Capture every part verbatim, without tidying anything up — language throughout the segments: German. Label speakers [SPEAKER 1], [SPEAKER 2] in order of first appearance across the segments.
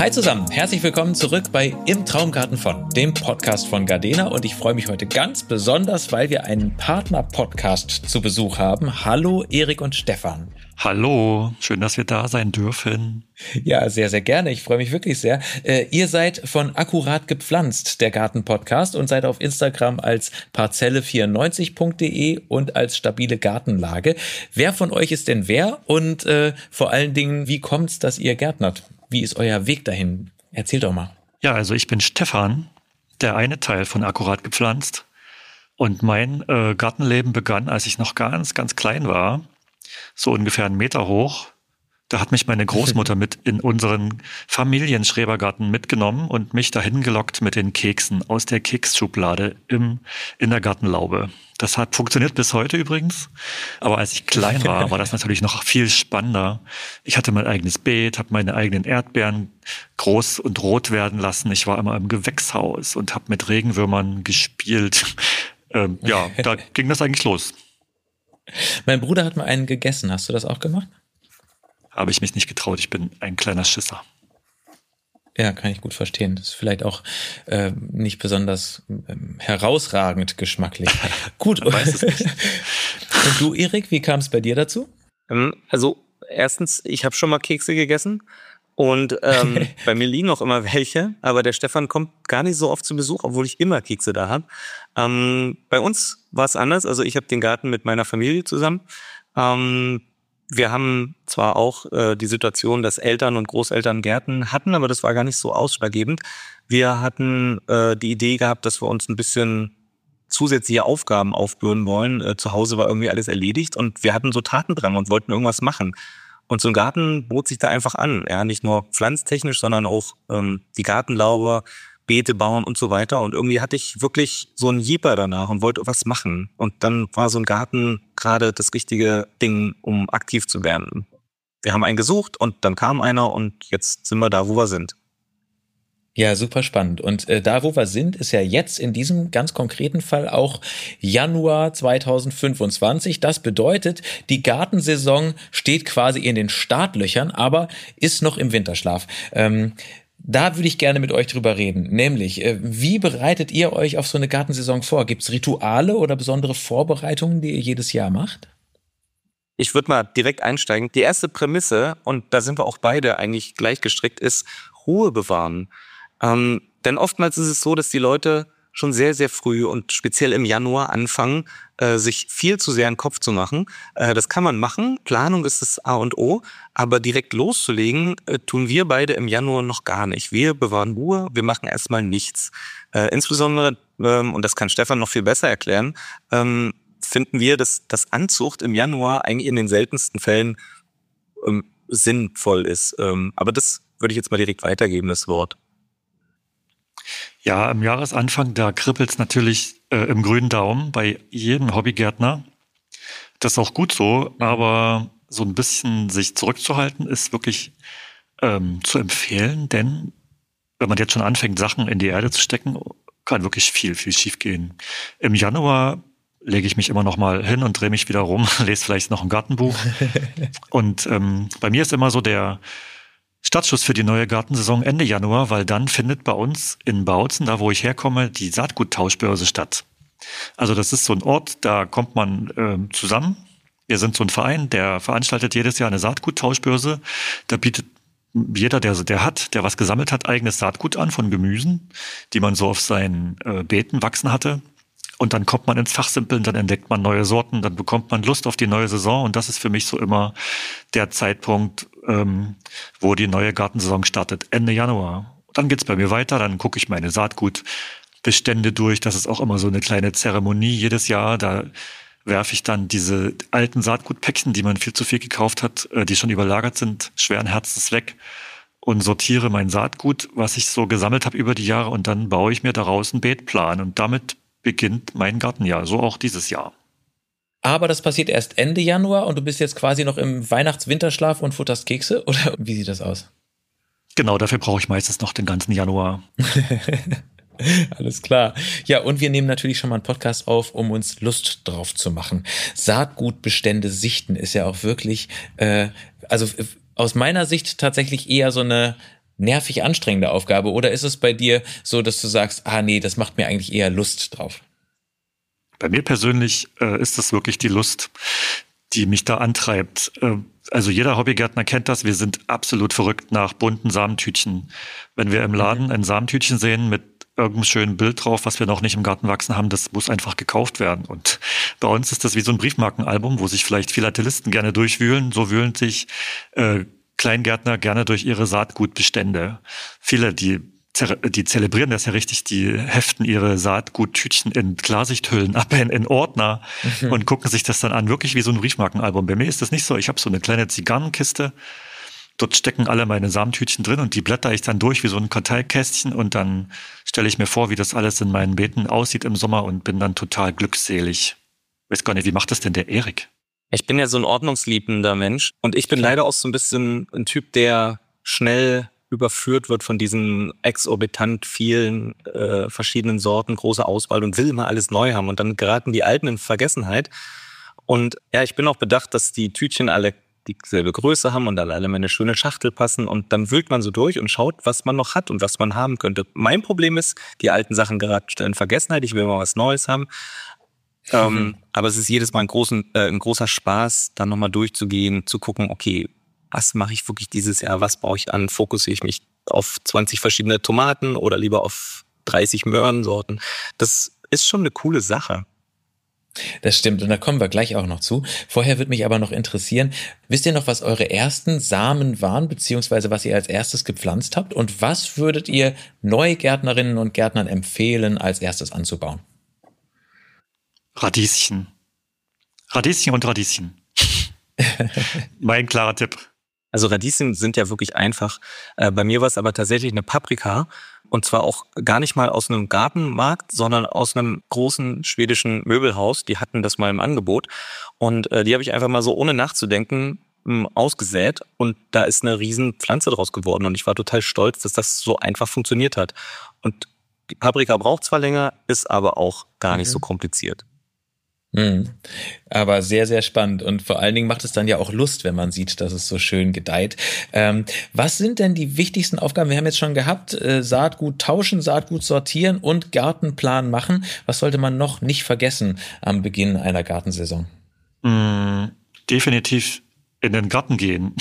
[SPEAKER 1] Hi zusammen, herzlich willkommen zurück bei Im Traumgarten von, dem Podcast von Gardena, und ich freue mich heute ganz besonders, weil wir einen Partner-Podcast zu Besuch haben. Hallo Erik und Stefan.
[SPEAKER 2] Hallo, schön, dass wir da sein dürfen.
[SPEAKER 1] Ja, sehr, sehr gerne. Ich freue mich wirklich sehr. Äh, ihr seid von Akkurat gepflanzt, der Garten-Podcast, und seid auf Instagram als parzelle vierundneunzig punkt de und als stabile Gartenlage. Wer von euch ist denn wer? Und äh, vor allen Dingen, wie kommt's, dass ihr gärtnert? Wie ist euer Weg dahin? Erzählt doch mal.
[SPEAKER 2] Ja, also ich bin Stefan, der eine Teil von Akkurat gepflanzt. Und mein äh, Gartenleben begann, als ich noch ganz, ganz klein war. So ungefähr einen Meter hoch. Da hat mich meine Großmutter mit in unseren Familienschrebergarten mitgenommen und mich dahin gelockt mit den Keksen aus der Keksschublade im, in der Gartenlaube. Das hat funktioniert bis heute übrigens. Aber als ich klein war, war das natürlich noch viel spannender. Ich hatte mein eigenes Beet, habe meine eigenen Erdbeeren groß und rot werden lassen. Ich war immer im Gewächshaus und habe mit Regenwürmern gespielt. Ähm, ja, da ging das eigentlich los.
[SPEAKER 1] Mein Bruder hat mal einen gegessen. Hast du das auch gemacht?
[SPEAKER 2] Habe ich mich nicht getraut. Ich bin ein kleiner Schisser.
[SPEAKER 1] Ja, kann ich gut verstehen. Das ist vielleicht auch äh, nicht besonders äh, herausragend geschmacklich. Gut.
[SPEAKER 2] Man weiß es nicht.
[SPEAKER 1] Und du, Erik, wie kam es bei dir dazu?
[SPEAKER 3] Also erstens, ich habe schon mal Kekse gegessen und ähm, bei mir liegen auch immer welche, aber der Stefan kommt gar nicht so oft zu Besuch, obwohl ich immer Kekse da habe. Ähm, bei uns war es anders. Also ich habe den Garten mit meiner Familie zusammen. Ähm, Wir haben zwar auch äh, die Situation, dass Eltern und Großeltern Gärten hatten, aber das war gar nicht so ausschlaggebend. Wir hatten äh, die Idee gehabt, dass wir uns ein bisschen zusätzliche Aufgaben aufbürden wollen. Äh, zu Hause war irgendwie alles erledigt und wir hatten so Tatendrang und wollten irgendwas machen. Und so ein Garten bot sich da einfach an. Ja, nicht nur pflanztechnisch, sondern auch ähm, die Gartenlaube, Beete bauen und so weiter. Und irgendwie hatte ich wirklich so einen Jeeper danach und wollte was machen. Und dann war so ein Garten gerade das richtige Ding, um aktiv zu werden. Wir haben einen gesucht und dann kam einer und jetzt sind wir da, wo wir sind.
[SPEAKER 1] Ja, super spannend. Und äh, da, wo wir sind, ist ja jetzt in diesem ganz konkreten Fall auch Januar zweitausendfünfundzwanzig. Das bedeutet, die Gartensaison steht quasi in den Startlöchern, aber ist noch im Winterschlaf. Ähm, Da würde ich gerne mit euch drüber reden, nämlich, äh, wie bereitet ihr euch auf so eine Gartensaison vor? Gibt es Rituale oder besondere Vorbereitungen, die ihr jedes Jahr macht?
[SPEAKER 3] Ich würde mal direkt einsteigen. Die erste Prämisse, und da sind wir auch beide eigentlich gleich gestrickt, ist Ruhe bewahren. Ähm, denn oftmals ist es so, dass die Leute schon sehr, sehr früh und speziell im Januar anfangen, äh, sich viel zu sehr in den Kopf zu machen. Äh, das kann man machen. Planung ist das A und O. Aber direkt loszulegen, äh, tun wir beide im Januar noch gar nicht. Wir bewahren Ruhe. Wir machen erstmal nichts. Äh, insbesondere, ähm, und das kann Stefan noch viel besser erklären, ähm, finden wir, dass das Anzucht im Januar eigentlich in den seltensten Fällen ähm, sinnvoll ist. Ähm, aber das würde ich jetzt mal direkt weitergeben, das Wort.
[SPEAKER 2] Ja, im Jahresanfang, da kribbelt's natürlich äh, im grünen Daumen bei jedem Hobbygärtner. Das ist auch gut so, aber so ein bisschen sich zurückzuhalten ist wirklich ähm, zu empfehlen, denn wenn man jetzt schon anfängt, Sachen in die Erde zu stecken, kann wirklich viel, viel schief gehen. Im Januar lege ich mich immer noch mal hin und drehe mich wieder rum, lese vielleicht noch ein Gartenbuch. Und ähm, bei mir ist immer so der Startschuss für die neue Gartensaison Ende Januar, weil dann findet bei uns in Bautzen, da wo ich herkomme, die Saatguttauschbörse statt. Also das ist so ein Ort, da kommt man äh, zusammen. Wir sind so ein Verein, der veranstaltet jedes Jahr eine Saatguttauschbörse. Da bietet jeder, der, der hat, der was gesammelt hat, eigenes Saatgut an von Gemüsen, die man so auf seinen äh, Beeten wachsen hatte. Und dann kommt man ins Fachsimpeln, dann entdeckt man neue Sorten, dann bekommt man Lust auf die neue Saison. Und das ist für mich so immer der Zeitpunkt, ähm, wo die neue Gartensaison startet, Ende Januar. Dann geht's bei mir weiter, dann gucke ich meine Saatgutbestände durch. Das ist auch immer so eine kleine Zeremonie jedes Jahr. Da werfe ich dann diese alten Saatgutpäckchen, die man viel zu viel gekauft hat, äh, die schon überlagert sind, schweren Herzens weg und sortiere mein Saatgut, was ich so gesammelt habe über die Jahre. Und dann baue ich mir daraus einen Beetplan. Und damit beginnt mein Gartenjahr, so auch dieses Jahr.
[SPEAKER 1] Aber das passiert erst Ende Januar und du bist jetzt quasi noch im Weihnachts-Winterschlaf und futterst Kekse? Oder wie sieht das aus?
[SPEAKER 2] Genau, dafür brauche ich meistens noch den ganzen Januar.
[SPEAKER 1] Alles klar. Ja, und wir nehmen natürlich schon mal einen Podcast auf, um uns Lust drauf zu machen. Saatgutbestände sichten ist ja auch wirklich, äh, also aus meiner Sicht tatsächlich eher so eine nervig anstrengende Aufgabe? Oder ist es bei dir so, dass du sagst, ah nee, das macht mir eigentlich eher Lust drauf?
[SPEAKER 2] Bei mir persönlich äh, ist es wirklich die Lust, die mich da antreibt. Äh, also jeder Hobbygärtner kennt das. Wir sind absolut verrückt nach bunten Samentütchen. Wenn wir im Laden ein Samentütchen sehen mit irgendeinem schönen Bild drauf, was wir noch nicht im Garten wachsen haben, das muss einfach gekauft werden. Und bei uns ist das wie so ein Briefmarkenalbum, wo sich vielleicht Philatelisten gerne durchwühlen. So wühlen sich äh, Kleingärtner gerne durch ihre Saatgutbestände. Viele, die Die zelebrieren das ja richtig, die heften ihre Saatguttütchen in Klarsichthüllen ab, in, in Ordner mhm. und gucken sich das dann an, wirklich wie so ein Briefmarkenalbum. Bei mir ist das nicht so. Ich habe so eine kleine Zigarrenkiste, dort stecken alle meine Samentütchen drin und die blätter ich dann durch wie so ein Karteikästchen und dann stelle ich mir vor, wie das alles in meinen Beeten aussieht im Sommer und bin dann total glückselig. Ich weiß gar nicht, wie macht das denn der Erik?
[SPEAKER 3] Ich bin ja so ein ordnungsliebender Mensch und ich bin Klar. leider auch so ein bisschen ein Typ, der schnell überführt wird von diesen exorbitant vielen äh, verschiedenen Sorten, große Auswahl und will immer alles neu haben. Und dann geraten die Alten in Vergessenheit. Und ja, ich bin auch bedacht, dass die Tütchen alle dieselbe Größe haben und alle in eine schöne Schachtel passen. Und dann wühlt man so durch und schaut, was man noch hat und was man haben könnte. Mein Problem ist, die alten Sachen geraten in Vergessenheit. Ich will mal was Neues haben. Mhm. Ähm, aber es ist jedes Mal ein, großen, äh, ein großer Spaß, dann nochmal durchzugehen, zu gucken, okay, was mache ich wirklich dieses Jahr, was baue ich an, fokussiere ich mich auf zwanzig verschiedene Tomaten oder lieber auf dreißig Möhrensorten. Das ist schon eine coole Sache.
[SPEAKER 1] Das stimmt und da kommen wir gleich auch noch zu. Vorher würde mich aber noch interessieren, wisst ihr noch, was eure ersten Samen waren, beziehungsweise was ihr als erstes gepflanzt habt und was würdet ihr Neugärtnerinnen und Gärtnern empfehlen, als erstes anzubauen?
[SPEAKER 2] Radieschen. Radieschen und Radieschen. Mein klarer Tipp.
[SPEAKER 3] Also Radieschen sind ja wirklich einfach. Äh, bei mir war es aber tatsächlich eine Paprika. Und zwar auch gar nicht mal aus einem Gartenmarkt, sondern aus einem großen schwedischen Möbelhaus. Die hatten das mal im Angebot. Und äh, die habe ich einfach mal so ohne nachzudenken mh, ausgesät. Und da ist eine riesen Pflanze draus geworden. Und ich war total stolz, dass das so einfach funktioniert hat. Und die Paprika braucht zwar länger, ist aber auch gar nicht mhm. so kompliziert.
[SPEAKER 1] Mhm. Aber sehr, sehr spannend und vor allen Dingen macht es dann ja auch Lust, wenn man sieht, dass es so schön gedeiht. Ähm, was sind denn die wichtigsten Aufgaben? Wir haben jetzt schon gehabt, äh, Saatgut tauschen, Saatgut sortieren und Gartenplan machen. Was sollte man noch nicht vergessen am Beginn einer Gartensaison?
[SPEAKER 2] Mm, definitiv in den Garten gehen.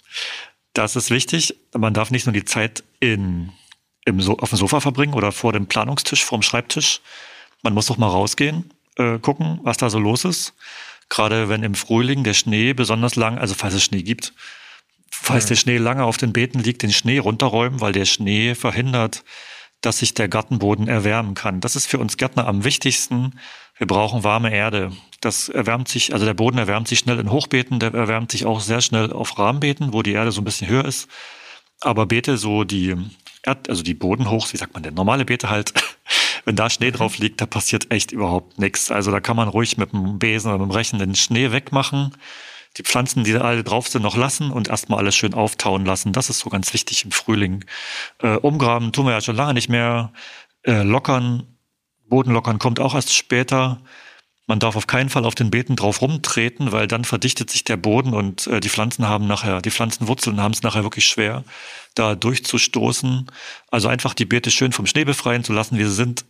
[SPEAKER 2] Das ist wichtig. Man darf nicht nur die Zeit in, im so- auf dem Sofa verbringen oder vor dem Planungstisch, vor dem Schreibtisch. Man muss doch mal rausgehen. Äh, gucken, was da so los ist. Gerade wenn im Frühling der Schnee besonders lang, also falls es Schnee gibt, falls mhm. der Schnee lange auf den Beeten liegt, den Schnee runterräumen, weil der Schnee verhindert, dass sich der Gartenboden erwärmen kann. Das ist für uns Gärtner am wichtigsten. Wir brauchen warme Erde. Das erwärmt sich, also der Boden erwärmt sich schnell in Hochbeeten, der erwärmt sich auch sehr schnell auf Rahmenbeeten, wo die Erde so ein bisschen höher ist. Aber Beete, so die Erd, also die Bodenhochs, wie sagt man denn, normale Beete halt, wenn da Schnee drauf liegt, da passiert echt überhaupt nichts. Also da kann man ruhig mit dem Besen oder mit dem Rechen den Schnee wegmachen, die Pflanzen, die alle drauf sind, noch lassen und erstmal alles schön auftauen lassen. Das ist so ganz wichtig im Frühling. Äh, umgraben tun wir ja schon lange nicht mehr. Äh, lockern, Boden lockern kommt auch erst später. Man darf auf keinen Fall auf den Beeten drauf rumtreten, weil dann verdichtet sich der Boden und äh, die Pflanzen haben nachher, die Pflanzenwurzeln haben es nachher wirklich schwer, da durchzustoßen. Also einfach die Beete schön vom Schnee befreien zu lassen, wie sie sind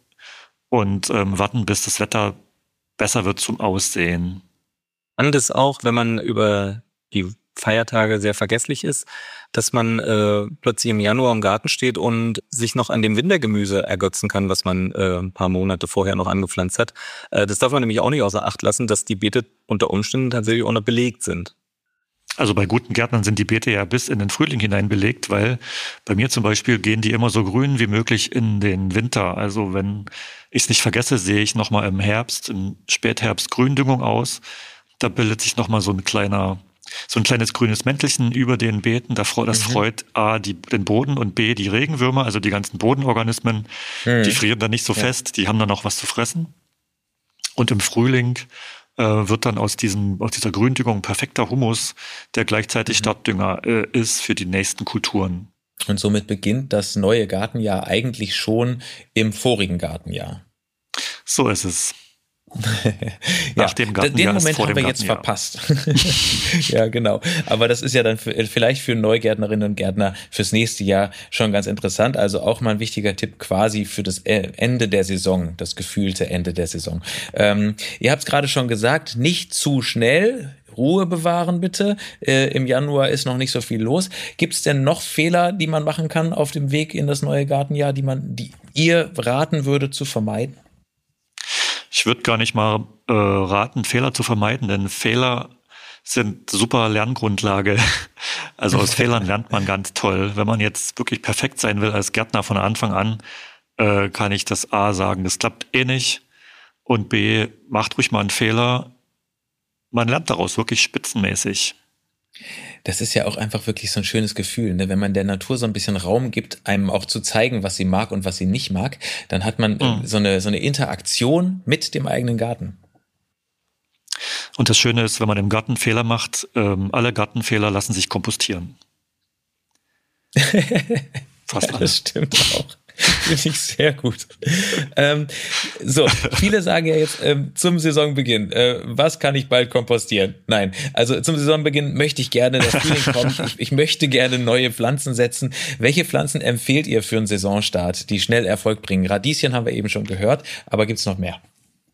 [SPEAKER 2] und ähm, warten, bis das Wetter besser wird zum Aussehen.
[SPEAKER 3] Und es auch, wenn man über die Feiertage sehr vergesslich ist, dass man äh, plötzlich im Januar im Garten steht und sich noch an dem Wintergemüse ergötzen kann, was man äh, ein paar Monate vorher noch angepflanzt hat. Äh, das darf man nämlich auch nicht außer Acht lassen, dass die Beete unter Umständen tatsächlich auch noch belegt sind.
[SPEAKER 2] Also bei guten Gärtnern sind die Beete ja bis in den Frühling hinein belegt, weil bei mir zum Beispiel gehen die immer so grün wie möglich in den Winter. Also wenn ich es nicht vergesse, sehe ich nochmal im Herbst, im Spätherbst Gründüngung aus. Da bildet sich nochmal so ein kleiner, so ein kleines grünes Mäntelchen über den Beeten. Das freut, das mhm. freut A, die, den Boden und B, die Regenwürmer, also die ganzen Bodenorganismen. Mhm. Die frieren dann nicht so ja. fest, die haben dann auch was zu fressen. Und im Frühling äh, wird dann aus diesem, aus dieser Gründüngung perfekter Humus, der gleichzeitig mhm. Startdünger äh, ist für die nächsten Kulturen.
[SPEAKER 1] Und somit beginnt das neue Gartenjahr eigentlich schon im vorigen Gartenjahr.
[SPEAKER 2] So ist es.
[SPEAKER 1] Ja,
[SPEAKER 2] Nach dem Gartenjahr
[SPEAKER 1] den
[SPEAKER 2] ist
[SPEAKER 1] Moment
[SPEAKER 2] vor
[SPEAKER 1] haben
[SPEAKER 2] dem
[SPEAKER 1] wir jetzt
[SPEAKER 2] Gartenjahr.
[SPEAKER 1] verpasst. Ja, genau. Aber das ist ja dann für, vielleicht für Neugärtnerinnen und Gärtner fürs nächste Jahr schon ganz interessant. Also auch mal ein wichtiger Tipp quasi für das Ende der Saison, das gefühlte Ende der Saison. Ähm, ihr habt es gerade schon gesagt, nicht zu schnell. Ruhe bewahren bitte. Äh, Im Januar ist noch nicht so viel los. Gibt es denn noch Fehler, die man machen kann auf dem Weg in das neue Gartenjahr, die man, die ihr raten würde zu vermeiden?
[SPEAKER 2] Ich würde gar nicht mal äh, raten, Fehler zu vermeiden, denn Fehler sind super Lerngrundlage. Also aus Fehlern lernt man ganz toll. Wenn man jetzt wirklich perfekt sein will als Gärtner von Anfang an, äh, kann ich das A sagen, das klappt eh nicht. Und B, macht ruhig mal einen Fehler. Man lernt daraus wirklich spitzenmäßig.
[SPEAKER 1] Das ist ja auch einfach wirklich so ein schönes Gefühl, ne? Wenn man der Natur so ein bisschen Raum gibt, einem auch zu zeigen, was sie mag und was sie nicht mag, dann hat man mhm. so eine, so eine Interaktion mit dem eigenen Garten.
[SPEAKER 2] Und das Schöne ist, wenn man im Garten Fehler macht, ähm, alle Gartenfehler lassen sich kompostieren.
[SPEAKER 1] Fast ja, alle. Das stimmt auch. Finde ich sehr gut. Ähm, so, viele sagen ja jetzt ähm, zum Saisonbeginn, äh, was kann ich bald kompostieren? Nein, also zum Saisonbeginn möchte ich gerne, dass Frühling kommt. Ich, ich möchte gerne neue Pflanzen setzen. Welche Pflanzen empfehlt ihr für einen Saisonstart, die schnell Erfolg bringen? Radieschen haben wir eben schon gehört, aber gibt's noch mehr?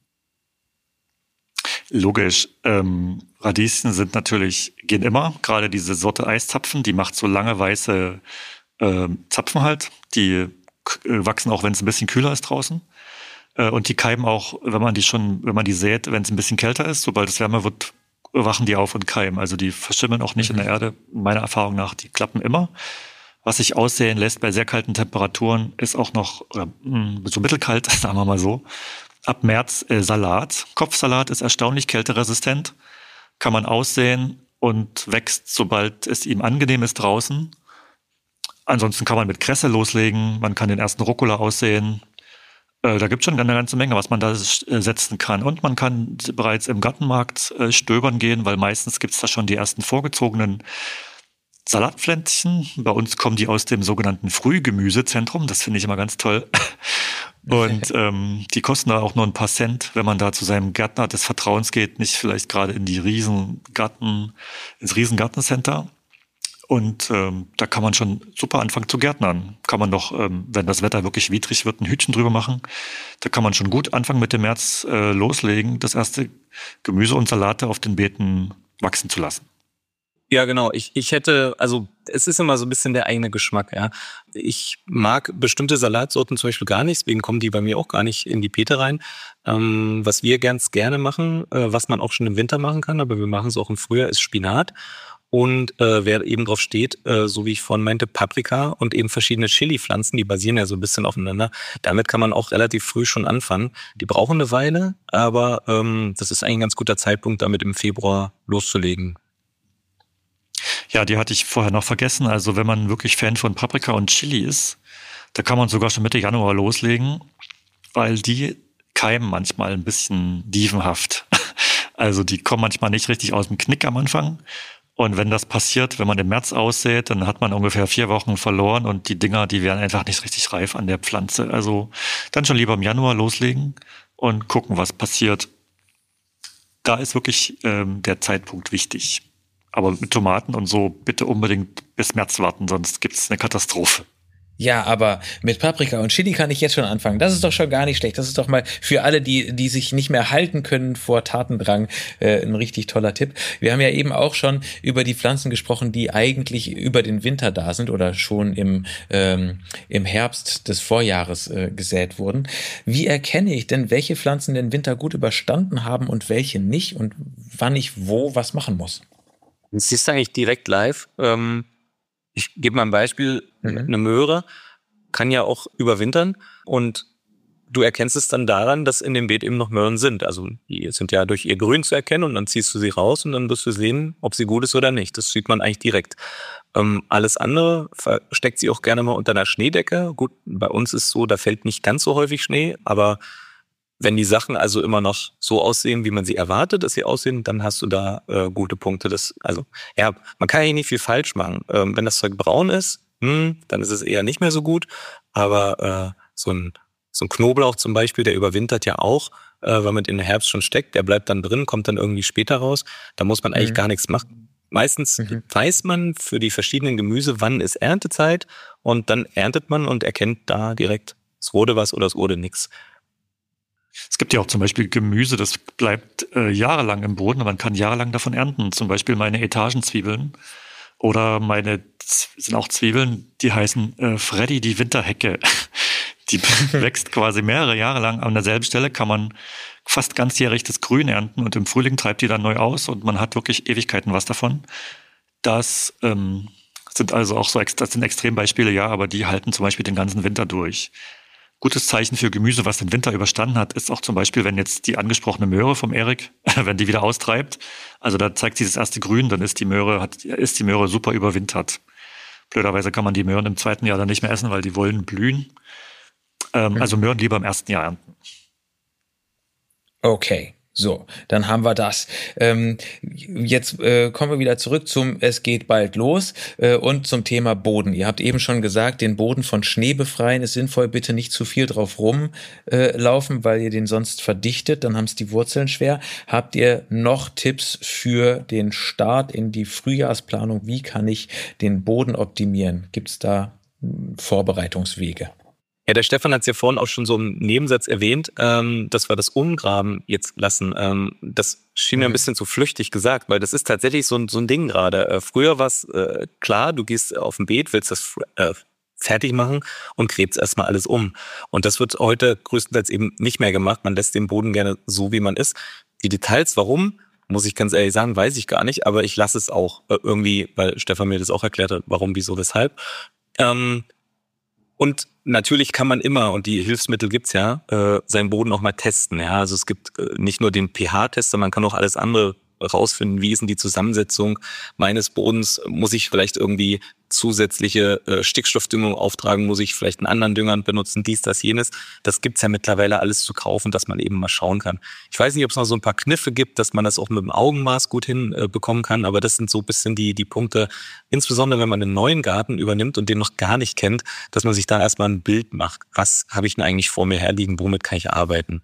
[SPEAKER 2] Logisch. Ähm, Radieschen sind natürlich, gehen immer. Gerade diese Sorte Eiszapfen, die macht so lange weiße äh, Zapfen halt. Die wachsen auch, wenn es ein bisschen kühler ist draußen. Und die keimen auch, wenn man die schon, wenn man die sät, wenn es ein bisschen kälter ist. Sobald es wärmer wird, wachen die auf und keimen. Also die verschimmeln auch nicht mhm. in der Erde. Meiner Erfahrung nach, die klappen immer. Was sich aussehen lässt bei sehr kalten Temperaturen, ist auch noch oder, mh, so mittelkalt, sagen wir mal so. Ab März äh, Salat. Kopfsalat ist erstaunlich kälteresistent. Kann man aussehen und wächst, sobald es ihm angenehm ist draußen. Ansonsten kann man mit Kresse loslegen, man kann den ersten Rucola aussehen. Äh, da gibt es schon eine ganze Menge, was man da äh, setzen kann. Und man kann bereits im Gartenmarkt äh, stöbern gehen, weil meistens gibt es da schon die ersten vorgezogenen Salatpflänzchen. Bei uns kommen die aus dem sogenannten Frühgemüsezentrum. Das finde ich immer ganz toll. Und ähm, die kosten da auch nur ein paar Cent, wenn man da zu seinem Gärtner des Vertrauens geht, nicht vielleicht gerade in die Riesengarten, ins Riesengartencenter. Und ähm, da kann man schon super anfangen zu gärtnern. Kann man doch, ähm, wenn das Wetter wirklich widrig wird, ein Hütchen drüber machen. Da kann man schon gut anfangen, Mitte März äh, loslegen, das erste Gemüse und Salate auf den Beeten wachsen zu lassen.
[SPEAKER 3] Ja, genau. Ich, ich hätte, also es ist immer so ein bisschen der eigene Geschmack, ja. Ich mag bestimmte Salatsorten zum Beispiel gar nicht, deswegen kommen die bei mir auch gar nicht in die Beete rein. Ähm, was wir ganz gerne machen, äh, was man auch schon im Winter machen kann, aber wir machen es auch im Frühjahr, ist Spinat. Und äh, wer eben drauf steht, äh, so wie ich vorhin meinte, Paprika und eben verschiedene Chili-Pflanzen, die basieren ja so ein bisschen aufeinander. Damit kann man auch relativ früh schon anfangen. Die brauchen eine Weile, aber ähm, das ist eigentlich ein ganz guter Zeitpunkt, damit im Februar loszulegen.
[SPEAKER 2] Ja, die hatte ich vorher noch vergessen. Also wenn man wirklich Fan von Paprika und Chili ist, da kann man sogar schon Mitte Januar loslegen, weil die keimen manchmal ein bisschen dievenhaft. Also die kommen manchmal nicht richtig aus dem Knick am Anfang. Und wenn das passiert, wenn man im März aussät, dann hat man ungefähr vier Wochen verloren und die Dinger, die werden einfach nicht richtig reif an der Pflanze. Also dann schon lieber im Januar loslegen und gucken, was passiert. Da ist wirklich ähm, der Zeitpunkt wichtig. Aber mit Tomaten und so bitte unbedingt bis März warten, sonst gibt es eine Katastrophe.
[SPEAKER 1] Ja, aber mit Paprika und Chili kann ich jetzt schon anfangen. Das ist doch schon gar nicht schlecht. Das ist doch mal für alle, die die sich nicht mehr halten können vor Tatendrang, äh, ein richtig toller Tipp. Wir haben ja eben auch schon über die Pflanzen gesprochen, die eigentlich über den Winter da sind oder schon im ähm, im Herbst des Vorjahres äh, gesät wurden. Wie erkenne ich denn, welche Pflanzen den Winter gut überstanden haben und welche nicht und wann ich wo was machen muss?
[SPEAKER 3] Das siehst du eigentlich direkt live. Ähm Ich gebe mal ein Beispiel, mhm. eine Möhre kann ja auch überwintern und du erkennst es dann daran, dass in dem Beet eben noch Möhren sind. Also die sind ja durch ihr Grün zu erkennen und dann ziehst du sie raus und dann wirst du sehen, ob sie gut ist oder nicht. Das sieht man eigentlich direkt. Ähm, alles andere versteckt sie auch gerne mal unter einer Schneedecke. Gut, bei uns ist es so, da fällt nicht ganz so häufig Schnee, aber wenn die Sachen also immer noch so aussehen, wie man sie erwartet, dass sie aussehen, dann hast du da äh, gute Punkte. Das, also ja, man kann ja nicht viel falsch machen. Ähm, wenn das Zeug braun ist, hm, dann ist es eher nicht mehr so gut. Aber äh, so ein so ein Knoblauch zum Beispiel, der überwintert ja auch. äh, weil man den Herbst schon steckt. Der bleibt dann drin, kommt dann irgendwie später raus. Da muss man eigentlich
[SPEAKER 1] Mhm.
[SPEAKER 3] gar nichts machen. Meistens
[SPEAKER 1] Mhm.
[SPEAKER 3] weiß man für die verschiedenen Gemüse, wann ist Erntezeit und dann erntet man und erkennt da direkt, es wurde was oder es wurde nichts.
[SPEAKER 2] Es gibt ja auch zum Beispiel Gemüse, das bleibt äh, jahrelang im Boden und man kann jahrelang davon ernten. Zum Beispiel meine Etagenzwiebeln oder meine, das sind auch Zwiebeln, die heißen äh, Freddy die Winterhecke. Die wächst quasi mehrere Jahre lang an derselben Stelle, kann man fast ganzjährig das Grün ernten und im Frühling treibt die dann neu aus und man hat wirklich Ewigkeiten was davon. Das ähm, sind also auch so, das sind Extrembeispiele, ja, aber die halten zum Beispiel den ganzen Winter durch. Gutes Zeichen für Gemüse, was den Winter überstanden hat, ist auch zum Beispiel, wenn jetzt die angesprochene Möhre vom Erik, wenn die wieder austreibt, also da zeigt sie das erste Grün, dann ist die Möhre, hat, ist die Möhre super überwintert. Blöderweise kann man die Möhren im zweiten Jahr dann nicht mehr essen, weil die wollen blühen. Ähm,
[SPEAKER 1] Mhm.
[SPEAKER 2] Also Möhren lieber im ersten Jahr ernten.
[SPEAKER 1] Okay, so, dann haben wir das. Ähm, jetzt äh, kommen wir wieder zurück zum Es geht bald los äh, und zum Thema Boden. Ihr habt eben schon gesagt, den Boden von Schnee befreien ist sinnvoll. Bitte nicht zu viel drauf rumlaufen, äh, laufen, weil ihr den sonst verdichtet. Dann haben es die Wurzeln schwer. Habt ihr noch Tipps für den Start in die Frühjahrsplanung? Wie kann ich den Boden optimieren? Gibt es da mh, Vorbereitungswege?
[SPEAKER 3] Ja, der Stefan hat es ja vorhin auch schon so im Nebensatz erwähnt, ähm, dass wir das Umgraben jetzt lassen. Ähm, das schien mir ein
[SPEAKER 1] Mhm.
[SPEAKER 3] bisschen zu flüchtig gesagt, weil das ist tatsächlich so ein, so ein Ding gerade. Äh, früher war es äh, klar, du gehst auf ein Beet, willst das äh, fertig machen und gräbst erstmal alles um. Und das wird heute größtenteils eben nicht mehr gemacht. Man lässt den Boden gerne so, wie man ist. Die Details, warum, muss ich ganz ehrlich sagen, weiß ich gar nicht, aber ich lasse es auch äh, irgendwie, weil Stefan mir das auch erklärt hat, warum, wieso, weshalb. Ähm, Und natürlich kann man immer, und die Hilfsmittel gibt's ja, äh, seinen Boden auch mal testen. Ja, also es gibt äh, nicht nur den pH-Test, sondern man kann auch alles andere rausfinden. Wie ist denn die Zusammensetzung meines Bodens? Muss ich vielleicht irgendwie zusätzliche äh, Stickstoffdüngung auftragen? Muss ich vielleicht einen anderen Dünger benutzen? Dies, das, jenes. Das gibt's ja mittlerweile alles zu kaufen, dass man eben mal schauen kann. Ich weiß nicht, ob es noch so ein paar Kniffe gibt, dass man das auch mit dem Augenmaß gut hinbekommen äh, kann, aber das sind so ein bisschen die, die Punkte, insbesondere wenn man einen neuen Garten übernimmt und den noch gar nicht kennt, dass man sich da erstmal ein Bild macht. Was habe ich denn eigentlich vor mir herliegen? Womit kann ich arbeiten?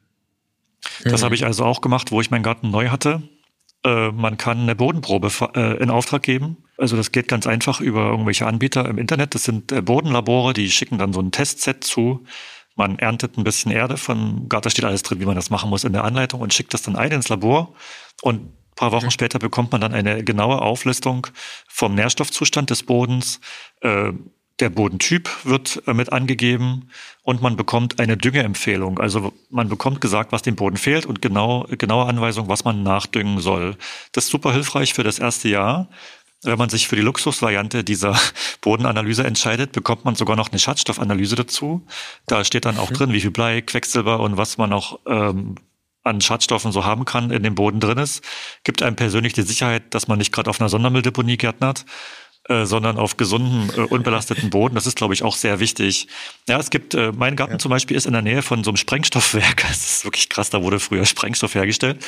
[SPEAKER 2] Das
[SPEAKER 1] Mhm.
[SPEAKER 2] habe ich also auch gemacht, wo ich meinen Garten neu hatte. Äh, man kann eine Bodenprobe äh, in Auftrag geben. Also das geht ganz einfach über irgendwelche Anbieter im Internet. Das sind äh, Bodenlabore, die schicken dann so ein Testset zu. Man erntet ein bisschen Erde vom Garten, da steht alles drin, wie man das machen muss in der Anleitung und schickt das dann ein ins Labor. Und ein paar Wochen mhm. später bekommt man dann eine genaue Auflistung vom Nährstoffzustand des Bodens. Äh, Der Bodentyp wird äh, mit angegeben und man bekommt eine Düngeempfehlung. Also man bekommt gesagt, was dem Boden fehlt und genau, genaue Anweisung, was man nachdüngen soll. Das ist super hilfreich für das erste Jahr. Wenn man sich für die Luxusvariante dieser Bodenanalyse entscheidet, bekommt man sogar noch eine Schadstoffanalyse dazu. Da steht dann auch drin, wie viel Blei, Quecksilber und was man auch ähm, an Schadstoffen so haben kann in dem Boden drin ist. Gibt einem persönlich die Sicherheit, dass man nicht gerade auf einer Sondermülldeponie gärtnert, Äh, sondern auf gesunden, äh, unbelasteten Boden. Das ist, glaube ich, auch sehr wichtig. Ja, es gibt, äh, mein Garten ja. zum Beispiel ist in der Nähe von so einem Sprengstoffwerk. Das ist wirklich krass, da wurde früher Sprengstoff hergestellt.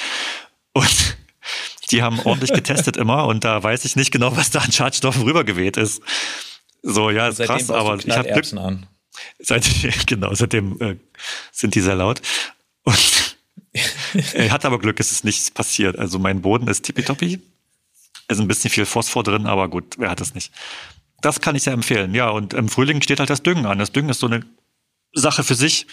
[SPEAKER 2] Und die haben ordentlich getestet immer und da weiß ich nicht genau, was da an Schadstoffen rübergeweht ist. So, ja, ist krass, aber ich habe Glück. An. Seit, genau, seitdem äh, sind die sehr laut. Und er hat aber Glück, es ist nichts passiert. Also mein Boden ist tippitoppi. Ist ein bisschen viel Phosphor drin, aber gut, wer hat das nicht? Das kann ich sehr empfehlen. Ja, und im Frühling steht halt das Düngen an. Das Düngen ist so eine Sache für sich.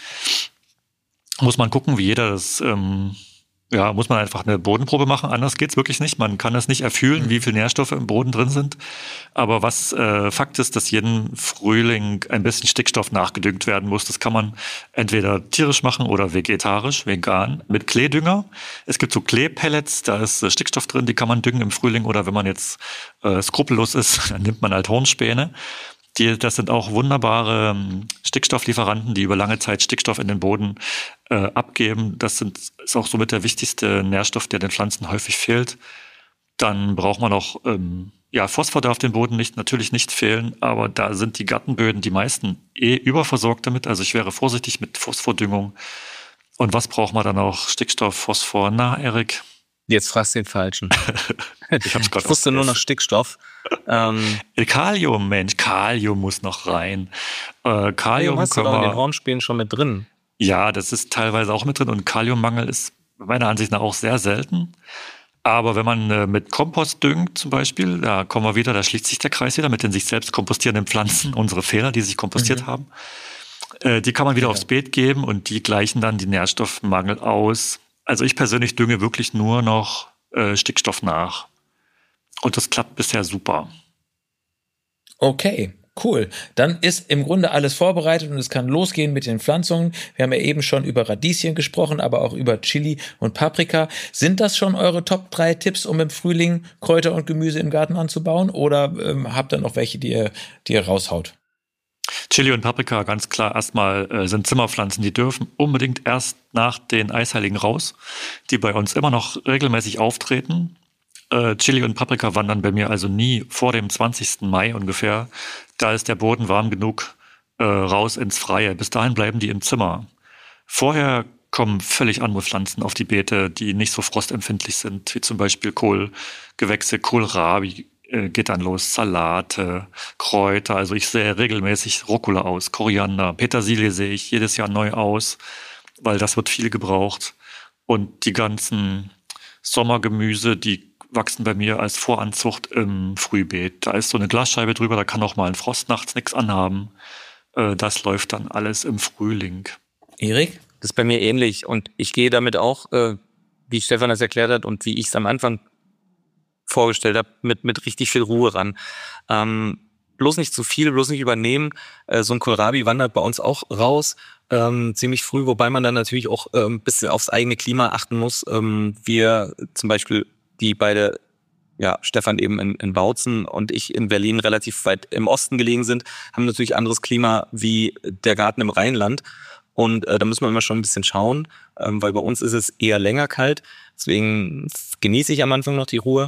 [SPEAKER 2] Muss man gucken, wie jeder das, ähm, ja, muss man einfach eine Bodenprobe machen. Anders geht's wirklich nicht. Man kann das nicht erfühlen, wie viele Nährstoffe im Boden drin sind. Aber was äh, Fakt ist, dass jeden Frühling ein bisschen Stickstoff nachgedüngt werden muss. Das kann man entweder tierisch machen oder vegetarisch, vegan, mit Kleedünger. Es gibt so Kleepellets, da ist äh, Stickstoff drin, die kann man düngen im Frühling. Oder wenn man jetzt äh, skrupellos ist, dann nimmt man halt Hornspäne. Die, das sind auch wunderbare ähm, Stickstofflieferanten, die über lange Zeit Stickstoff in den Boden äh, abgeben. Das sind, ist auch somit der wichtigste Nährstoff, der den Pflanzen häufig fehlt. Dann braucht man auch, ähm, ja, Phosphor darf dem Boden nicht, natürlich nicht fehlen, aber da sind die Gartenböden, die meisten, eh überversorgt damit. Also ich wäre vorsichtig mit Phosphordüngung. Und was braucht man dann auch? Stickstoff, Phosphor. Na, Erik?
[SPEAKER 3] Jetzt fragst du den Falschen.
[SPEAKER 2] ich, hab's
[SPEAKER 3] ich wusste nur noch Stickstoff.
[SPEAKER 2] Ähm, Kalium, Mensch, Kalium muss noch rein. Äh, Kalium
[SPEAKER 3] hast
[SPEAKER 2] können
[SPEAKER 3] du doch
[SPEAKER 2] wir
[SPEAKER 3] in den Hornspänen schon mit drin.
[SPEAKER 2] Ja, das ist teilweise auch mit drin und Kaliummangel ist meiner Ansicht nach auch sehr selten. Aber wenn man äh, mit Kompost düngt zum Beispiel, da kommen wir wieder, da schließt sich der Kreis wieder mit den sich selbst kompostierenden Pflanzen, unsere Fehler, die sich kompostiert mhm. haben. Äh, die kann man wieder ja. aufs Beet geben und die gleichen dann die Nährstoffmangel aus. Also ich persönlich dünge wirklich nur noch äh, Stickstoff nach. Und das klappt bisher super.
[SPEAKER 1] Okay. Cool. Dann ist im Grunde alles vorbereitet und es kann losgehen mit den Pflanzungen. Wir haben ja eben schon über Radieschen gesprochen, aber auch über Chili und Paprika. Sind das schon eure Top drei Tipps, um im Frühling Kräuter und Gemüse im Garten anzubauen? Oder ähm, habt ihr noch welche, die ihr, die ihr raushaut?
[SPEAKER 2] Chili und Paprika, ganz klar, erstmal äh, sind Zimmerpflanzen, die dürfen unbedingt erst nach den Eisheiligen raus, die bei uns immer noch regelmäßig auftreten. Äh, Chili und Paprika wandern bei mir also nie vor dem zwanzigsten Mai ungefähr. Da ist der Boden warm genug äh, raus ins Freie. Bis dahin bleiben die im Zimmer. Vorher kommen völlig andere Pflanzen auf die Beete, die nicht so frostempfindlich sind, wie zum Beispiel Kohlgewächse, Kohlrabi äh, geht dann los, Salate, Kräuter. Also ich sehe regelmäßig Rucola aus, Koriander, Petersilie sehe ich jedes Jahr neu aus, weil das wird viel gebraucht. Und die ganzen Sommergemüse, die wachsen bei mir als Voranzucht im Frühbeet. Da ist so eine Glasscheibe drüber, da kann auch mal ein Frost nachts nichts anhaben. Äh, das läuft dann alles im Frühling.
[SPEAKER 1] Erik?
[SPEAKER 3] Das ist bei mir ähnlich und ich gehe damit auch, äh, wie Stefan das erklärt hat und wie ich es am Anfang vorgestellt habe, mit, mit richtig viel Ruhe ran. Ähm, bloß nicht zu viel, bloß nicht übernehmen. Äh, so ein Kohlrabi wandert bei uns auch raus, ähm, ziemlich früh, wobei man dann natürlich auch äh, ein bisschen aufs eigene Klima achten muss. Ähm, wir zum Beispiel die beide, ja, Stefan eben in, in Bautzen und ich in Berlin relativ weit im Osten gelegen sind, haben natürlich anderes Klima wie der Garten im Rheinland. Und äh, da müssen wir immer schon ein bisschen schauen, ähm, weil bei uns ist es eher länger kalt. Deswegen genieße ich am Anfang noch die Ruhe.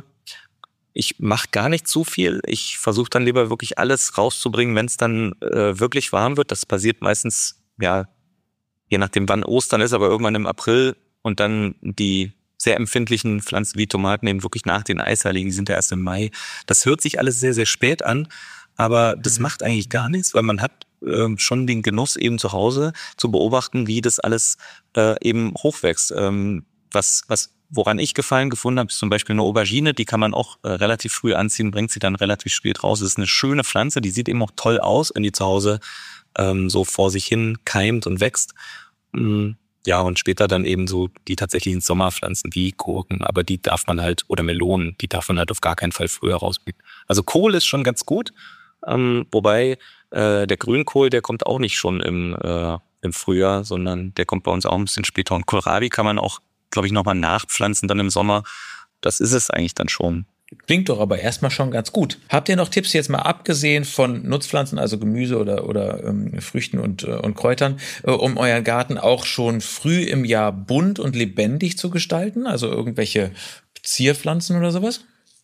[SPEAKER 3] Ich mache gar nicht zu viel. Ich versuche dann lieber wirklich alles rauszubringen, wenn es dann äh, wirklich warm wird. Das passiert meistens, ja, je nachdem wann Ostern ist, aber irgendwann im April und dann die sehr empfindlichen Pflanzen wie Tomaten eben wirklich nach den Eisheiligen, die sind ja erst im Mai. Das hört sich alles sehr, sehr spät an, aber das macht eigentlich gar nichts, weil man hat äh, schon den Genuss eben zu Hause zu beobachten, wie das alles äh, eben hochwächst. Ähm, was, was, woran ich Gefallen gefunden habe, ist zum Beispiel eine Aubergine, die kann man auch äh, relativ früh anziehen, bringt sie dann relativ spät raus. Das ist eine schöne Pflanze, die sieht eben auch toll aus, wenn die zu Hause ähm, so vor sich hin keimt und wächst. Mhm. Ja, und später dann eben so die tatsächlichen Sommerpflanzen wie Gurken, aber die darf man halt, oder Melonen, die darf man halt auf gar keinen Fall früher rausbringen. Also Kohl ist schon ganz gut, ähm, wobei äh, der Grünkohl, der kommt auch nicht schon im, äh, im Frühjahr, sondern der kommt bei uns auch ein bisschen später. Und Kohlrabi kann man auch, glaube ich, nochmal nachpflanzen dann im Sommer. Das ist es eigentlich dann schon.
[SPEAKER 1] Klingt doch aber erstmal schon ganz gut. Habt ihr noch Tipps jetzt mal abgesehen von Nutzpflanzen, also Gemüse oder, oder ähm, Früchten und, äh, und Kräutern, äh, um euren Garten auch schon früh im Jahr bunt und lebendig zu gestalten? Also irgendwelche Zierpflanzen oder sowas?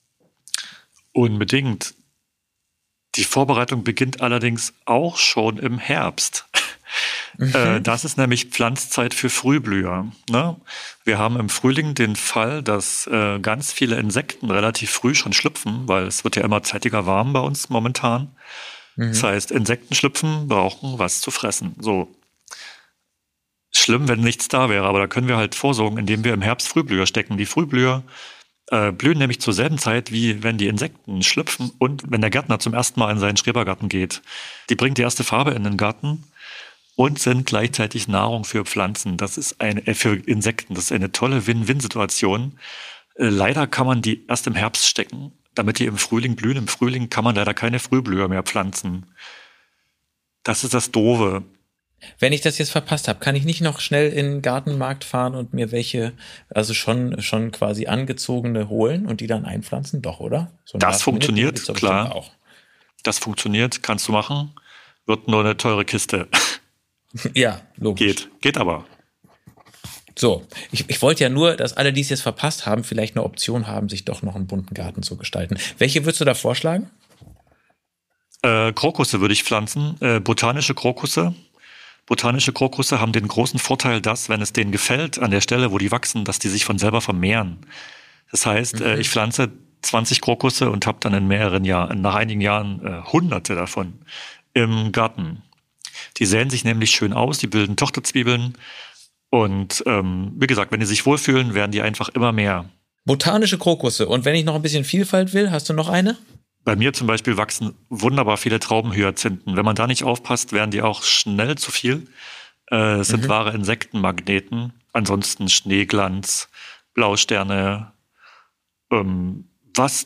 [SPEAKER 2] Unbedingt. Die Vorbereitung beginnt allerdings auch schon im Herbst. Mhm. Das ist nämlich Pflanzzeit für Frühblüher. Ne? Wir haben im Frühling den Fall, dass äh, ganz viele Insekten relativ früh schon schlüpfen, weil es wird ja immer zeitiger warm bei uns momentan. Mhm. Das heißt, Insekten schlüpfen, brauchen was zu fressen. So. Schlimm, wenn nichts da wäre, aber da können wir halt vorsorgen, indem wir im Herbst Frühblüher stecken. Die Frühblüher äh, blühen nämlich zur selben Zeit, wie wenn die Insekten schlüpfen und wenn der Gärtner zum ersten Mal in seinen Schrebergarten geht. Die bringt die erste Farbe in den Garten und sind gleichzeitig Nahrung für Pflanzen. Das ist eine, äh, für Insekten. Das ist eine tolle Win-Win-Situation. Äh, leider kann man die erst im Herbst stecken, damit die im Frühling blühen. Im Frühling kann man leider keine Frühblüher mehr pflanzen. Das ist das Doofe.
[SPEAKER 1] Wenn ich das jetzt verpasst habe, kann ich nicht noch schnell in den Gartenmarkt fahren und mir welche, also schon, schon quasi angezogene holen und die dann einpflanzen? Doch, oder? So
[SPEAKER 2] das funktioniert, klar. Auch. Das funktioniert, kannst du machen. Wird nur eine teure Kiste.
[SPEAKER 1] Ja, logisch.
[SPEAKER 2] Geht, geht aber.
[SPEAKER 1] So, ich, ich wollte ja nur, dass alle, die es jetzt verpasst haben, vielleicht eine Option haben, sich doch noch einen bunten Garten zu gestalten. Welche würdest du da vorschlagen?
[SPEAKER 2] Äh, Krokusse würde ich pflanzen, äh, botanische Krokusse. Botanische Krokusse haben den großen Vorteil, dass, wenn es denen gefällt, an der Stelle, wo die wachsen, dass die sich von selber vermehren. Das heißt, mhm. äh, ich pflanze zwanzig Krokusse und habe dann in mehreren Jahren, nach einigen Jahren, äh, Hunderte davon im Garten. Die säen sich nämlich schön aus, die bilden Tochterzwiebeln. Und ähm, wie gesagt, wenn die sich wohlfühlen, werden die einfach immer mehr.
[SPEAKER 1] Botanische Krokusse. Und wenn ich noch ein bisschen Vielfalt will, hast du noch eine?
[SPEAKER 2] Bei mir zum Beispiel wachsen wunderbar viele Traubenhyazinthen. Wenn man da nicht aufpasst, werden die auch schnell zu viel. Äh, es sind mhm. wahre Insektenmagneten. Ansonsten Schneeglanz, Blausterne, ähm, was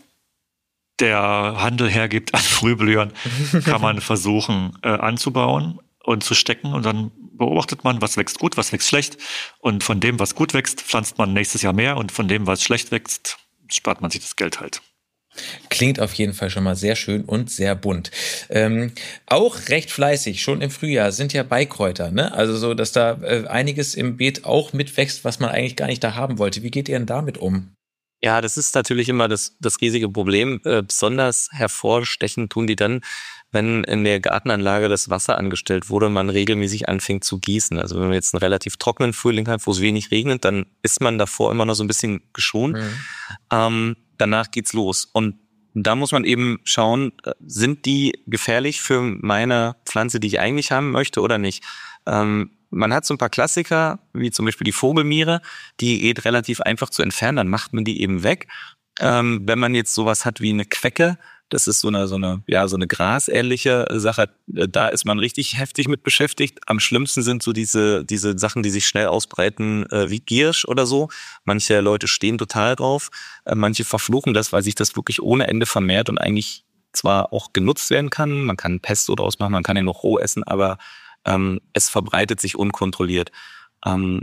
[SPEAKER 2] der Handel hergibt an Frühblühern, kann man versuchen äh, anzubauen und zu stecken. Und dann beobachtet man, was wächst gut, was wächst schlecht. Und von dem, was gut wächst, pflanzt man nächstes Jahr mehr. Und von dem, was schlecht wächst, spart man sich das Geld halt.
[SPEAKER 1] Klingt auf jeden Fall schon mal sehr schön und sehr bunt. Ähm, auch recht fleißig, schon im Frühjahr, sind ja Beikräuter, ne? Also so, dass da äh, einiges im Beet auch mitwächst, was man eigentlich gar nicht da haben wollte. Wie geht ihr denn damit um?
[SPEAKER 3] Ja, das ist natürlich immer das, das riesige Problem. Äh, besonders hervorstechen tun die dann, wenn in der Gartenanlage das Wasser angestellt wurde und man regelmäßig anfängt zu gießen. Also wenn man jetzt einen relativ trockenen Frühling hat, wo es wenig regnet, dann ist man davor immer noch so ein bisschen geschont. Mhm. Ähm, danach geht's los. Und da muss man eben schauen, sind die gefährlich für meine Pflanze, die ich eigentlich haben möchte oder nicht? Ähm, man hat so ein paar Klassiker, wie zum Beispiel die Vogelmiere, die geht relativ einfach zu entfernen, dann macht man die eben weg. Ähm, wenn man jetzt sowas hat wie eine Quecke, das ist so eine, so eine, ja, so eine grasähnliche Sache. Da ist man richtig heftig mit beschäftigt. Am schlimmsten sind so diese, diese Sachen, die sich schnell ausbreiten, äh, wie Giersch oder so. Manche Leute stehen total drauf. Äh, manche verfluchen das, weil sich das wirklich ohne Ende vermehrt und eigentlich zwar auch genutzt werden kann. Man kann Pesto draus machen, man kann ihn noch roh essen, aber ähm, es verbreitet sich unkontrolliert. Ähm,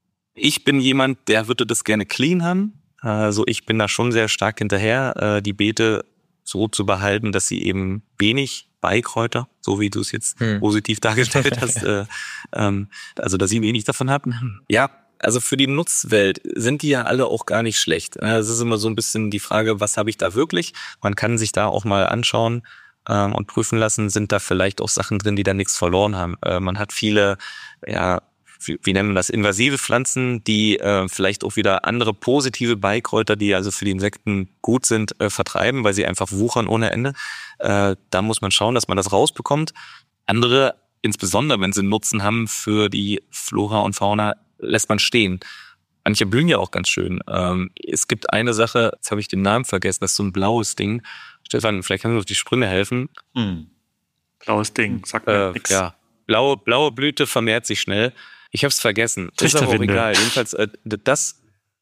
[SPEAKER 3] ich bin jemand, der würde das gerne clean haben. Also ich bin da schon sehr stark hinterher, äh, die Beete so zu behalten, dass sie eben wenig Beikräuter, so wie du es jetzt hm. positiv dargestellt hast, äh, ähm, also dass sie wenig davon haben. Ja, also für die Nutzwelt sind die ja alle auch gar nicht schlecht. Es ist immer so ein bisschen die Frage, was habe ich da wirklich? Man kann sich da auch mal anschauen ähm, und prüfen lassen, sind da vielleicht auch Sachen drin, die da nichts verloren haben. Äh, man hat viele, ja, wie, wie nennen wir das, invasive Pflanzen, die äh, vielleicht auch wieder andere positive Beikräuter, die also für die Insekten gut sind, äh, vertreiben, weil sie einfach wuchern ohne Ende. Äh, da muss man schauen, dass man das rausbekommt. Andere, insbesondere wenn sie einen Nutzen haben für die Flora und Fauna, lässt man stehen. Manche blühen ja auch ganz schön. Ähm, es gibt eine Sache, jetzt habe ich den Namen vergessen, das ist so ein blaues Ding. Stefan, vielleicht kannst du auf die Sprünge helfen.
[SPEAKER 2] Hm. Blaues Ding, sagt mir
[SPEAKER 3] äh,
[SPEAKER 2] nichts.
[SPEAKER 3] Ja, blaue, blaue Blüte vermehrt sich schnell. Ich habe es vergessen. Ist aber auch egal. Jedenfalls, äh, das,